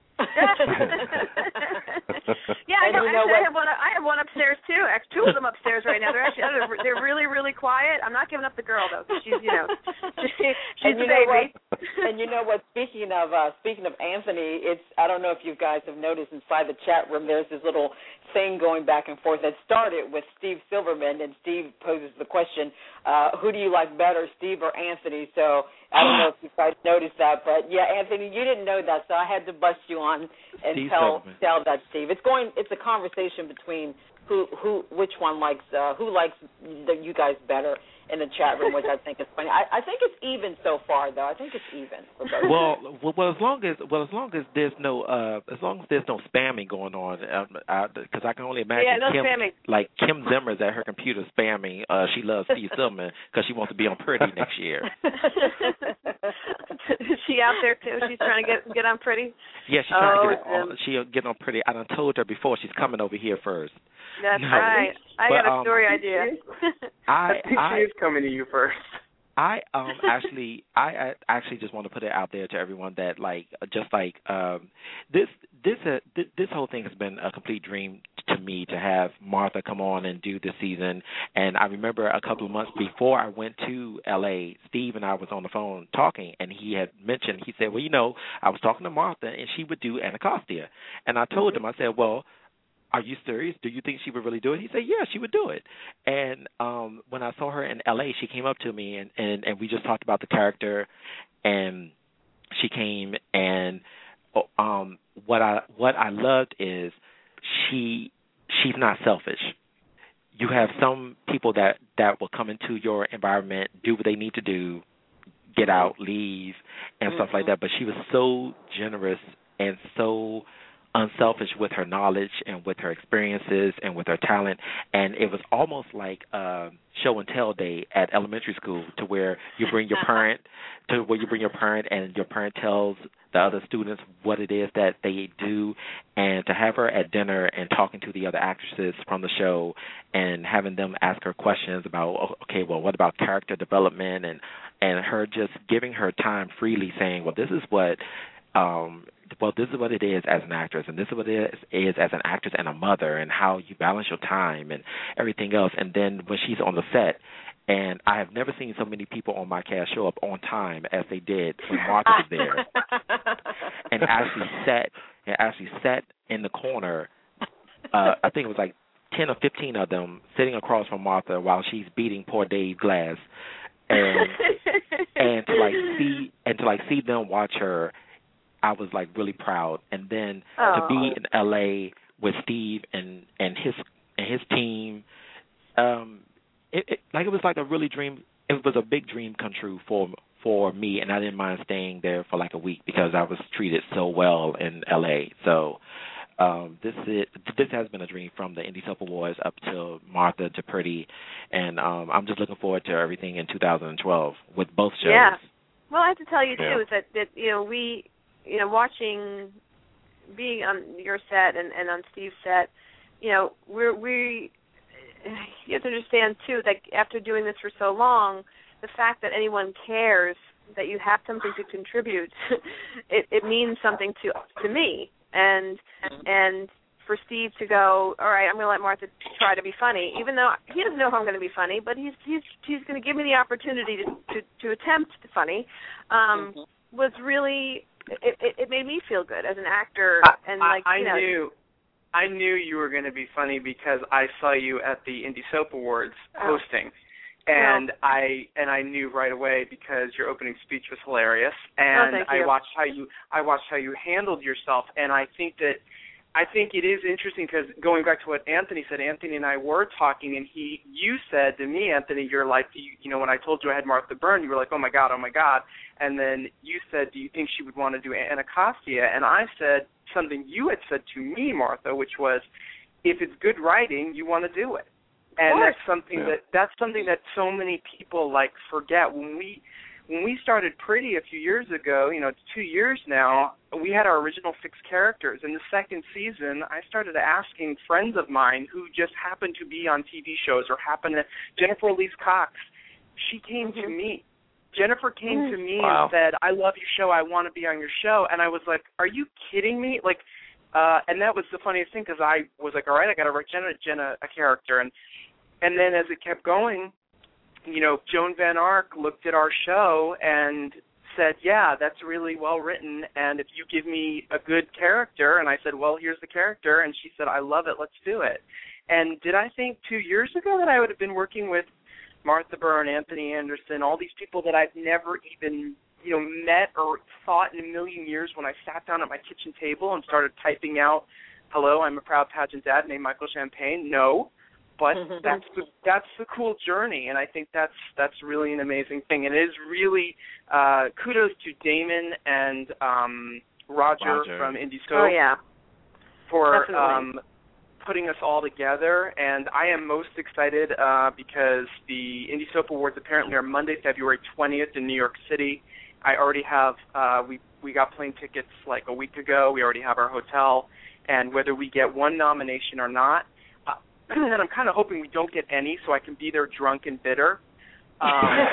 A: Yeah, I know. Actually, I have one upstairs too. Two of them upstairs right now. They're really, really quiet. I'm not giving up the girl though. She's she's a baby.
C: And you know what? Speaking of Anthony, I don't know if you guys have noticed inside the chat room. There's this little thing going back and forth that started with Steve Silverman, and Steve poses the question, who do you like better, Steve or Anthony? So I don't know if you guys noticed that, but yeah, Anthony, you didn't know that, so I had to bust you on and tell that, Steve. It's a conversation between which one likes who likes you guys better in the chat room, which I think is funny. I think it's even so far, though. I think it's even.
F: Well, as long as there's no spamming going on, because I can only imagine like Kim Zimmer's at her computer spamming. She loves Steve Silverman because she wants to be on Pretty next year.
A: Is she out there too? She's trying to get on Pretty.
F: Yeah, she's trying to get on Pretty. I done told her before she's coming over here first.
A: That's right. I got a story idea.
G: I think she is coming to you first.
F: I actually just want to put it out there to everyone that this whole thing has been a complete dream to me to have Martha come on and do this season. And I remember a couple of months before I went to L.A., Steve and I was on the phone talking, and he had mentioned, he said, well, I was talking to Martha, and she would do Anacostia. And I told him, I said, well, are you serious? Do you think she would really do it? He said, yeah, she would do it. And when I saw her in L.A., she came up to me, and we just talked about the character, and she came, and what I loved is she's not selfish. You have some people that will come into your environment, do what they need to do, get out, leave, and stuff like that, but she was so generous and so unselfish with her knowledge and with her experiences and with her talent, and it was almost like show and tell day at elementary school, to where you bring your parent, and your parent tells the other students what it is that they do, and to have her at dinner and talking to the other actresses from the show and having them ask her questions about, okay, well, what about character development, and her just giving her time freely, saying, well, this is what it is as an actress, and this is what it is as an actress and a mother, and how you balance your time and everything else. And then when she's on the set, and I have never seen so many people on my cast show up on time as they did when Martha was there, and actually sat in the corner. I think it was like 10 or 15 of them sitting across from Martha while she's beating poor Dave Glass, and to see them watch her, I was like really proud. And then to be in L.A. with Steve and his team, it was like a really dream. It was a big dream come true for me, and I didn't mind staying there for like a week because I was treated so well in L.A. So this has been a dream from the Indie Soap Awards up to Martha to Pretty, and I'm just looking forward to everything in 2012 with both shows.
A: Yeah. Well, I have to tell you too is that we. Being on your set and on Steve's set, we you have to understand too that after doing this for so long, the fact that anyone cares that you have something to contribute, it means something to me. And for Steve to go, all right, I'm going to let Martha try to be funny, even though he doesn't know if I'm going to be funny, but he's going to give me the opportunity to attempt funny, was really. It made me feel good as an actor, and
G: I knew you were going to be funny because I saw you at the Indie Soap Awards hosting, And I knew right away because your opening speech was hilarious, and I watched how you handled yourself, and I think it is interesting because going back to what Anthony said, Anthony and I were talking, and you said to me, Anthony, you're like, you know, when I told you I had Martha Byrne, you were like, oh my God, and then you said, do you think she would want to do Anacostia? And I said something you had said to me, Martha, which was, if it's good writing, you want to do it. And that's something that so many people like forget. When we started Pretty a few years ago, you know, it's 2 years now, we had our original 6 characters. In the second season, I started asking friends of mine who just happened to be on TV shows or Jennifer Elise Cox, she came to me. Jennifer came to me and said, I love your show, I want to be on your show. And I was like, are you kidding me? Like, and that was the funniest thing because I was like, all right, I got to write Jenna a character. And then as it kept going, you know, Joan Van Ark looked at our show and said, yeah, that's really well written, and if you give me a good character, and I said, well, here's the character, and she said, I love it, let's do it. And did I think 2 years ago that I would have been working with Martha Byrne, Anthony Anderson, all these people that I've never even, you know, met or thought in a million years when I sat down at my kitchen table and started typing out, hello, I'm a proud pageant dad named Michael Champagne? No. But that's the cool journey, and I think that's really an amazing thing. And it is really kudos to Damon and Roger from Indie Soap for putting us all together. And I am most excited because the Indie Soap Awards apparently are Monday, February 20th in New York City. I already have we got plane tickets like a week ago. We already have our hotel, and whether we get one nomination or not. And I'm kind of hoping we don't get any so I can be there drunk and bitter.
A: Now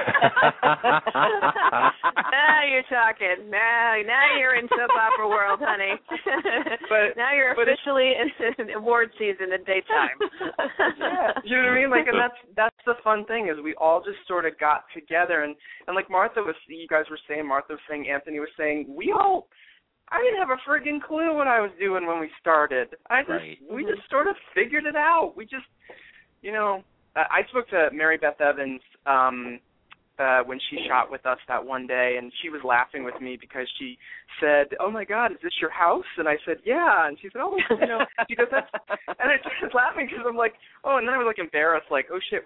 A: you're talking. Now you're in soap opera world, honey. Now you're officially in award season in daytime.
G: Yeah, you know what I mean? Like, and that's the fun thing is we all just sort of got together and like you guys were saying, Martha was saying, Anthony was saying, I didn't have a friggin' clue what I was doing when we started. We just sort of figured it out. We just, you know, I spoke to Mary Beth Evans when she shot with us that one day, and she was laughing with me because she said, oh, my God, is this your house? And I said, yeah. And she said, oh, you know, she goes, that's, and I started laughing because I'm like, oh, and then I was like embarrassed, like, oh, shit,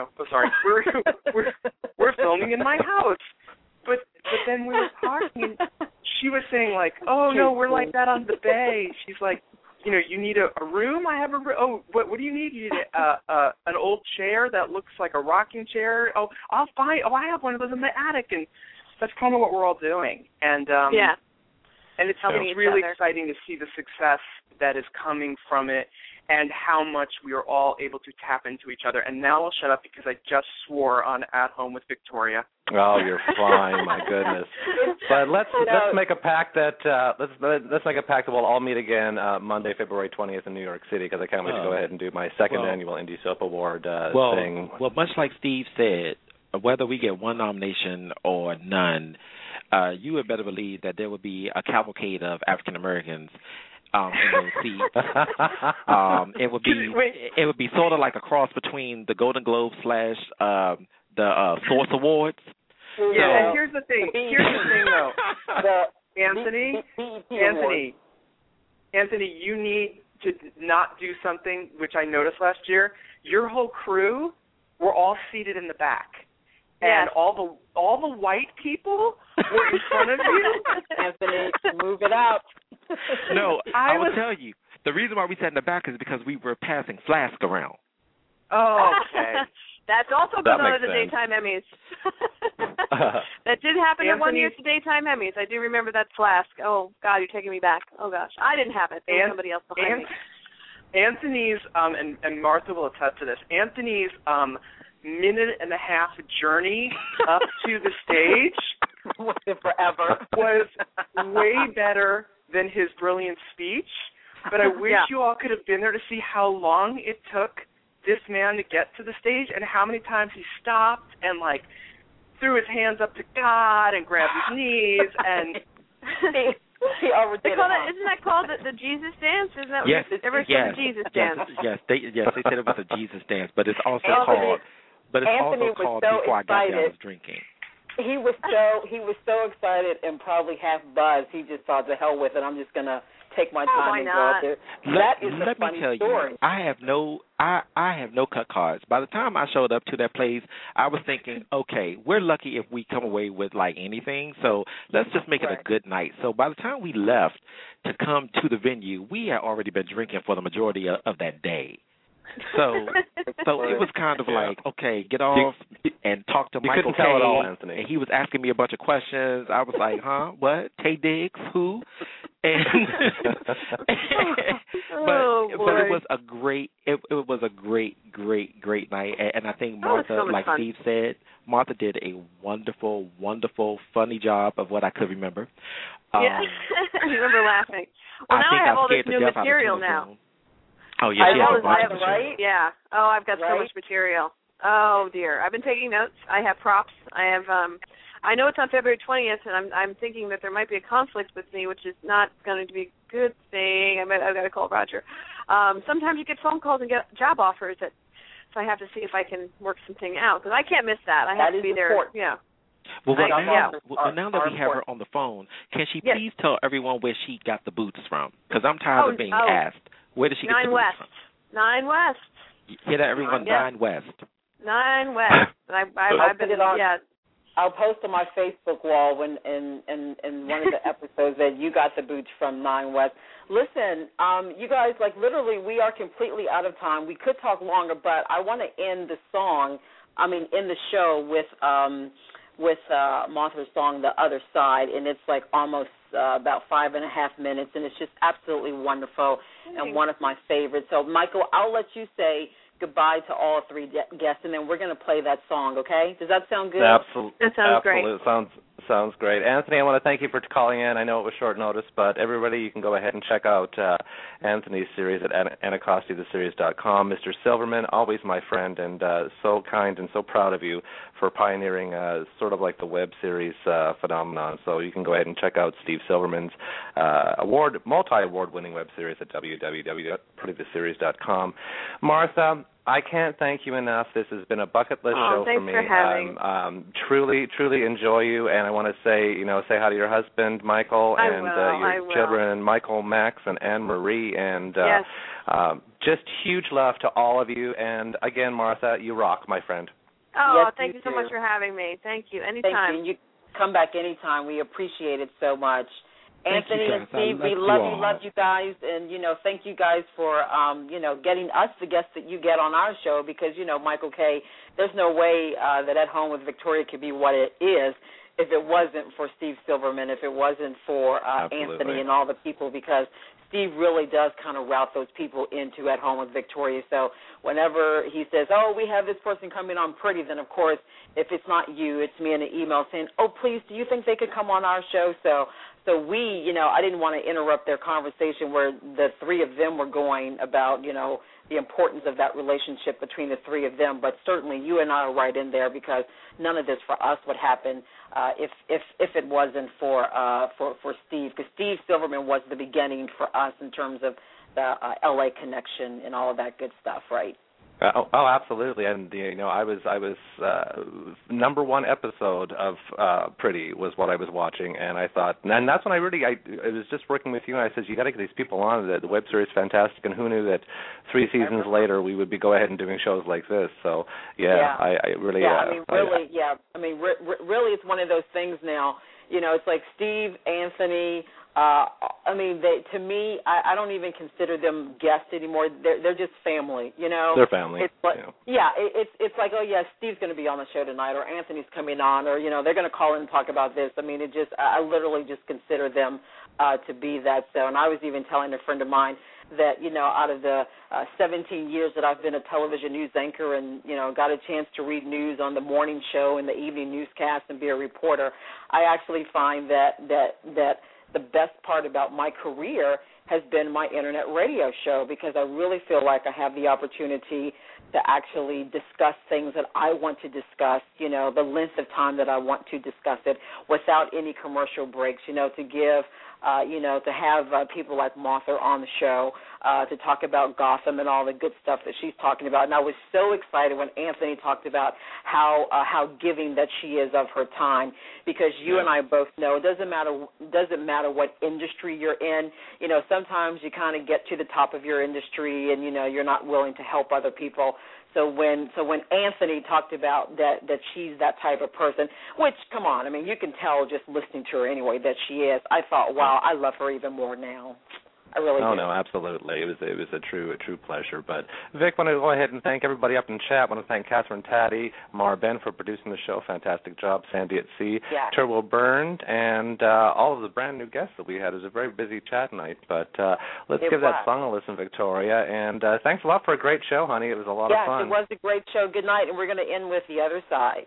G: we're filming in my house. But then we were talking, and she was saying, like, oh, no, we're like that on the bay. She's like, you know, you need a room? I have a room. Oh, what do you need? You need an old chair that looks like a rocking chair? Oh, I'll find. Oh, I have one of those in the attic. And that's kind of what we're all doing. And and it's really exciting to see the success that is coming from it and how much we are all able to tap into each other. And now I'll shut up because I just swore on At Home with Victoria.
D: Oh, you're fine, my goodness. But let's make a pact that let's make a pact that we'll all meet again Monday, February 20th in New York City because I can't wait to go ahead and do my second annual Indie Soap Award thing.
F: Well, much like Steve said, whether we get one nomination or none, you would better believe that there would be a cavalcade of African Americans in those seats. It would be sort of like a cross between the Golden Globe / the Source Awards.
G: Yeah, and here's the thing. Though. Anthony, you need to not do something which I noticed last year. Your whole crew were all seated in the back. And all the white people were in front of you.
C: Anthony, move it out.
F: No, I will tell you. The reason why we sat in the back is because we were passing flask around.
G: Oh, okay.
A: That's also goes on to the Daytime Emmys. That did happen in 1 year to Daytime Emmys. I do remember that flask. Oh, God, you're taking me back. Oh, gosh. I didn't have it. There was somebody else behind me.
G: Anthony's, and Martha will attest to this, Anthony's minute-and-a-half journey up to the stage
C: forever
G: was way better than his brilliant speech. But I wish you all could have been there to see how long it took this man to get to the stage and how many times he stopped and, like, threw his hands up to God and grabbed his knees and...
C: He overdid it.
A: Isn't that called the Jesus dance? Isn't that
F: yes,
A: what the Jesus dance?
F: Yes, they said it was a Jesus dance, but it's also called But it's
C: Anthony
F: also called
C: so
F: Before
C: excited.
F: I Got There I Was Drinking.
C: He was so excited and probably half buzzed. He just thought, to hell with it. I'm just gonna take my time and go out there. That is a funny story.
F: You, I have no cut cards. By the time I showed up to that place, I was thinking, okay, we're lucky if we come away with like anything. So let's just make it a good night. So by the time we left to come to the venue, we had already been drinking for the majority of that day. So it was kind of like, okay, get off and talk to Michael K.
D: Tell it all, Anthony.
F: And he was asking me a bunch of questions. I was like, huh, what? Tay Diggs, who? And but it was a great night. And I think Martha, like fun. Steve said, Martha did a wonderful, funny job of what I could remember.
A: Yeah, I remember laughing. Well, now I have all this new material now.
F: Oh, yeah,
C: I know,
A: right? Yeah. Oh, I've got so much material. Oh, dear. I've been taking notes. I have props. I have, I know it's on February 20th, and I'm thinking that there might be a conflict with me, which is not going to be a good thing. I've got to call Roger. Sometimes you get phone calls and get job offers, so I have to see if I can work something out, because I can't miss that. I have to be there. Yeah.
F: Well, now that we have her on the phone, can she please tell everyone where she got the boots from? Because I'm tired of being asked. Where did she get the boots from?
A: 9 West.
F: Hear that, everyone? 9 West.
A: 9 West. I've been on. Yeah.
C: I'll post on my Facebook wall when in one of the episodes that you got the boots from 9 West. Listen, you guys, like literally, we are completely out of time. We could talk longer, but I want to end the show with Martha's song, The Other Side, and it's like almost about 5.5 minutes, and it's just absolutely wonderful and one of my favorites. So, Michael, I'll let you say goodbye to all three guests, and then we're going to play that song, okay? Does that sound good?
D: Absolutely.
A: That sounds great.
D: Sounds great. Anthony, I want to thank you for calling in. I know it was short notice, but everybody, you can go ahead and check out Anthony's series at anacostitheseries.com. Mr. Silverman, always my friend, and so kind and so proud of you for pioneering sort of like the web series phenomenon. So you can go ahead and check out Steve Silverman's multi-award winning web series at www.prettytheseries.com. Martha, I can't thank you enough. This has been a bucket list show for me.
A: Thanks for having.
D: Truly enjoy you, and I want to say hi to your husband, Michael, and your children, Michael, Max, and Anne Marie, and just huge love to all of you. And again, Martha, you rock, my friend.
A: Oh,
C: yes,
A: thank you so much for having me. Thank you. Anytime.
C: Thank you. You come back anytime. We appreciate it so much. Anthony and Steve, we love you guys, and, thank you guys for, getting us the guests that you get on our show because, Michael K., there's no way that At Home with Victoria could be what it is if it wasn't for Steve Silverman, if it wasn't for Anthony and all the people, because Steve really does kind of route those people into At Home with Victoria. So whenever he says, we have this person coming on Pretty, then, of course, if it's not you, it's me in an email saying, please, do you think they could come on our show? So we, I didn't want to interrupt their conversation where the three of them were going about, the importance of that relationship between the three of them. But certainly you and I are right in there because none of this for us would happen if it wasn't for Steve, because Steve Silverman was the beginning for us in terms of the LA connection and all of that good stuff, right?
D: Absolutely, and I was number one episode of Pretty was what I was watching, and I thought, and that's when I was just working with you, and I said, you got to get these people on. The web series is fantastic, and who knew that 3 seasons later we would be go ahead and doing shows like this? So I really
C: really it's one of those things now. It's like Steve, Anthony. To me, I don't even consider them guests anymore. They're just family,
D: They're family.
C: It's like, it's like, Steve's going to be on the show tonight, or Anthony's coming on, or they're going to call in and talk about this. I I literally just consider them to be that. So, and I was even telling a friend of mine that out of the 17 years that I've been a television news anchor and got a chance to read news on the morning show and the evening newscast and be a reporter, I actually find that the best part about my career has been my internet radio show, because I really feel like I have the opportunity to actually discuss things that I want to discuss, the length of time that I want to discuss it without any commercial breaks, to give to have people like Martha on the show to talk about Gotham and all the good stuff that she's talking about. And I was so excited when Anthony talked about how giving that she is of her time, because you and I both know it doesn't matter what industry you're in. Sometimes you kind of get to the top of your industry and you're not willing to help other people. So when Anthony talked about that she's that type of person, which, come on, I mean, you can tell just listening to her anyway that she is, I thought, wow, I love her even more now. I really do.
D: No, absolutely. It was a true pleasure. But Vic, I want to go ahead and thank everybody up in chat. I want to thank Catherine Taddy, Mara Ben for producing the show. Fantastic job. Sandy at Sea, Turbo Burned, and all of the brand new guests that we had. It was a very busy chat night. But let's give that song a listen, Victoria. And thanks a lot for a great show, honey. It was a lot of fun.
C: Yes, it was a great show. Good night, and we're going to end with The Other Side.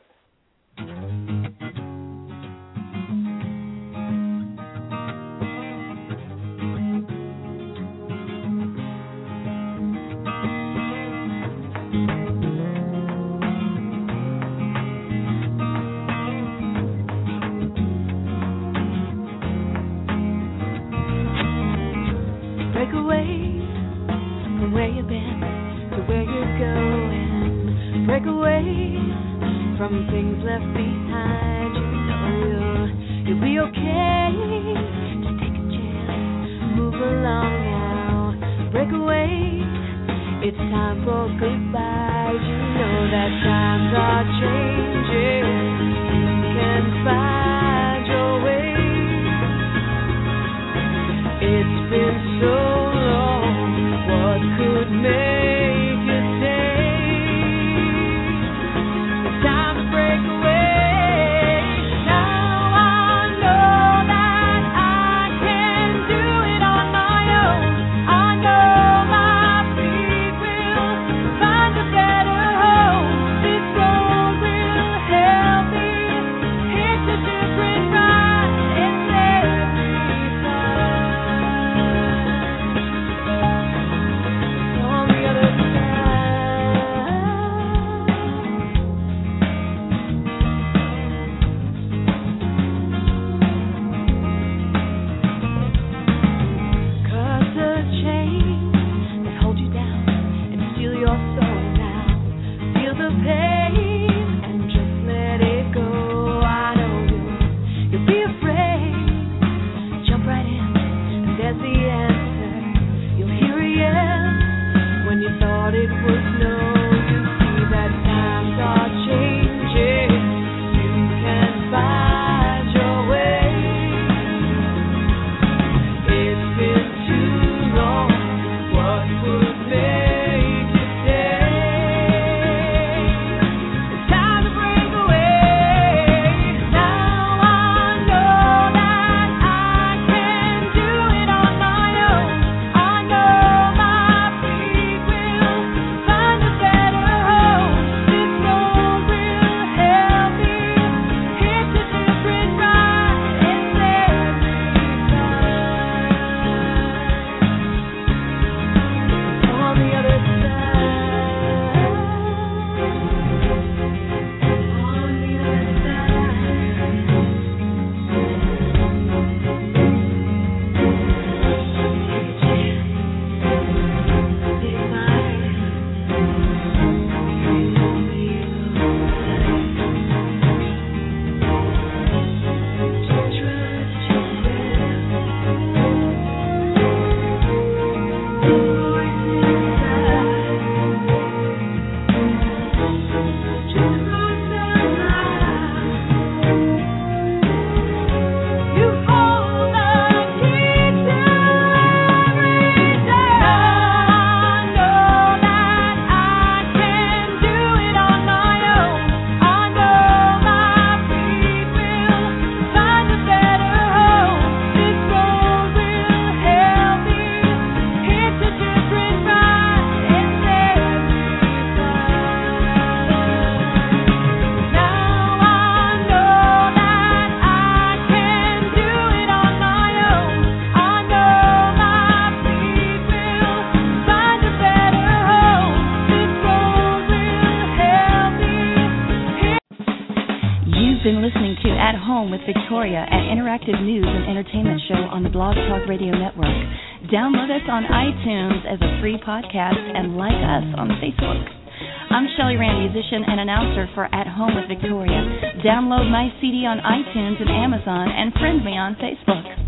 E: Break away from where you've been to where you're going. Break away from things left behind. You'll be okay. Just take a chance, move along now. Break away. It's time for goodbyes. You know that times are changing. You can find your way. It's been so long, what could make you stay? It's time to break away. Now I know that I can do it on my own. I know my feet will find a better home. This road will help
B: to At Home with Victoria, an interactive news and entertainment show on the Blog Talk Radio Network. Download us on iTunes as a free podcast and like us on Facebook. I'm Shelley Rand, musician and announcer for At Home with Victoria. Download my CD on iTunes and Amazon and friend me on Facebook.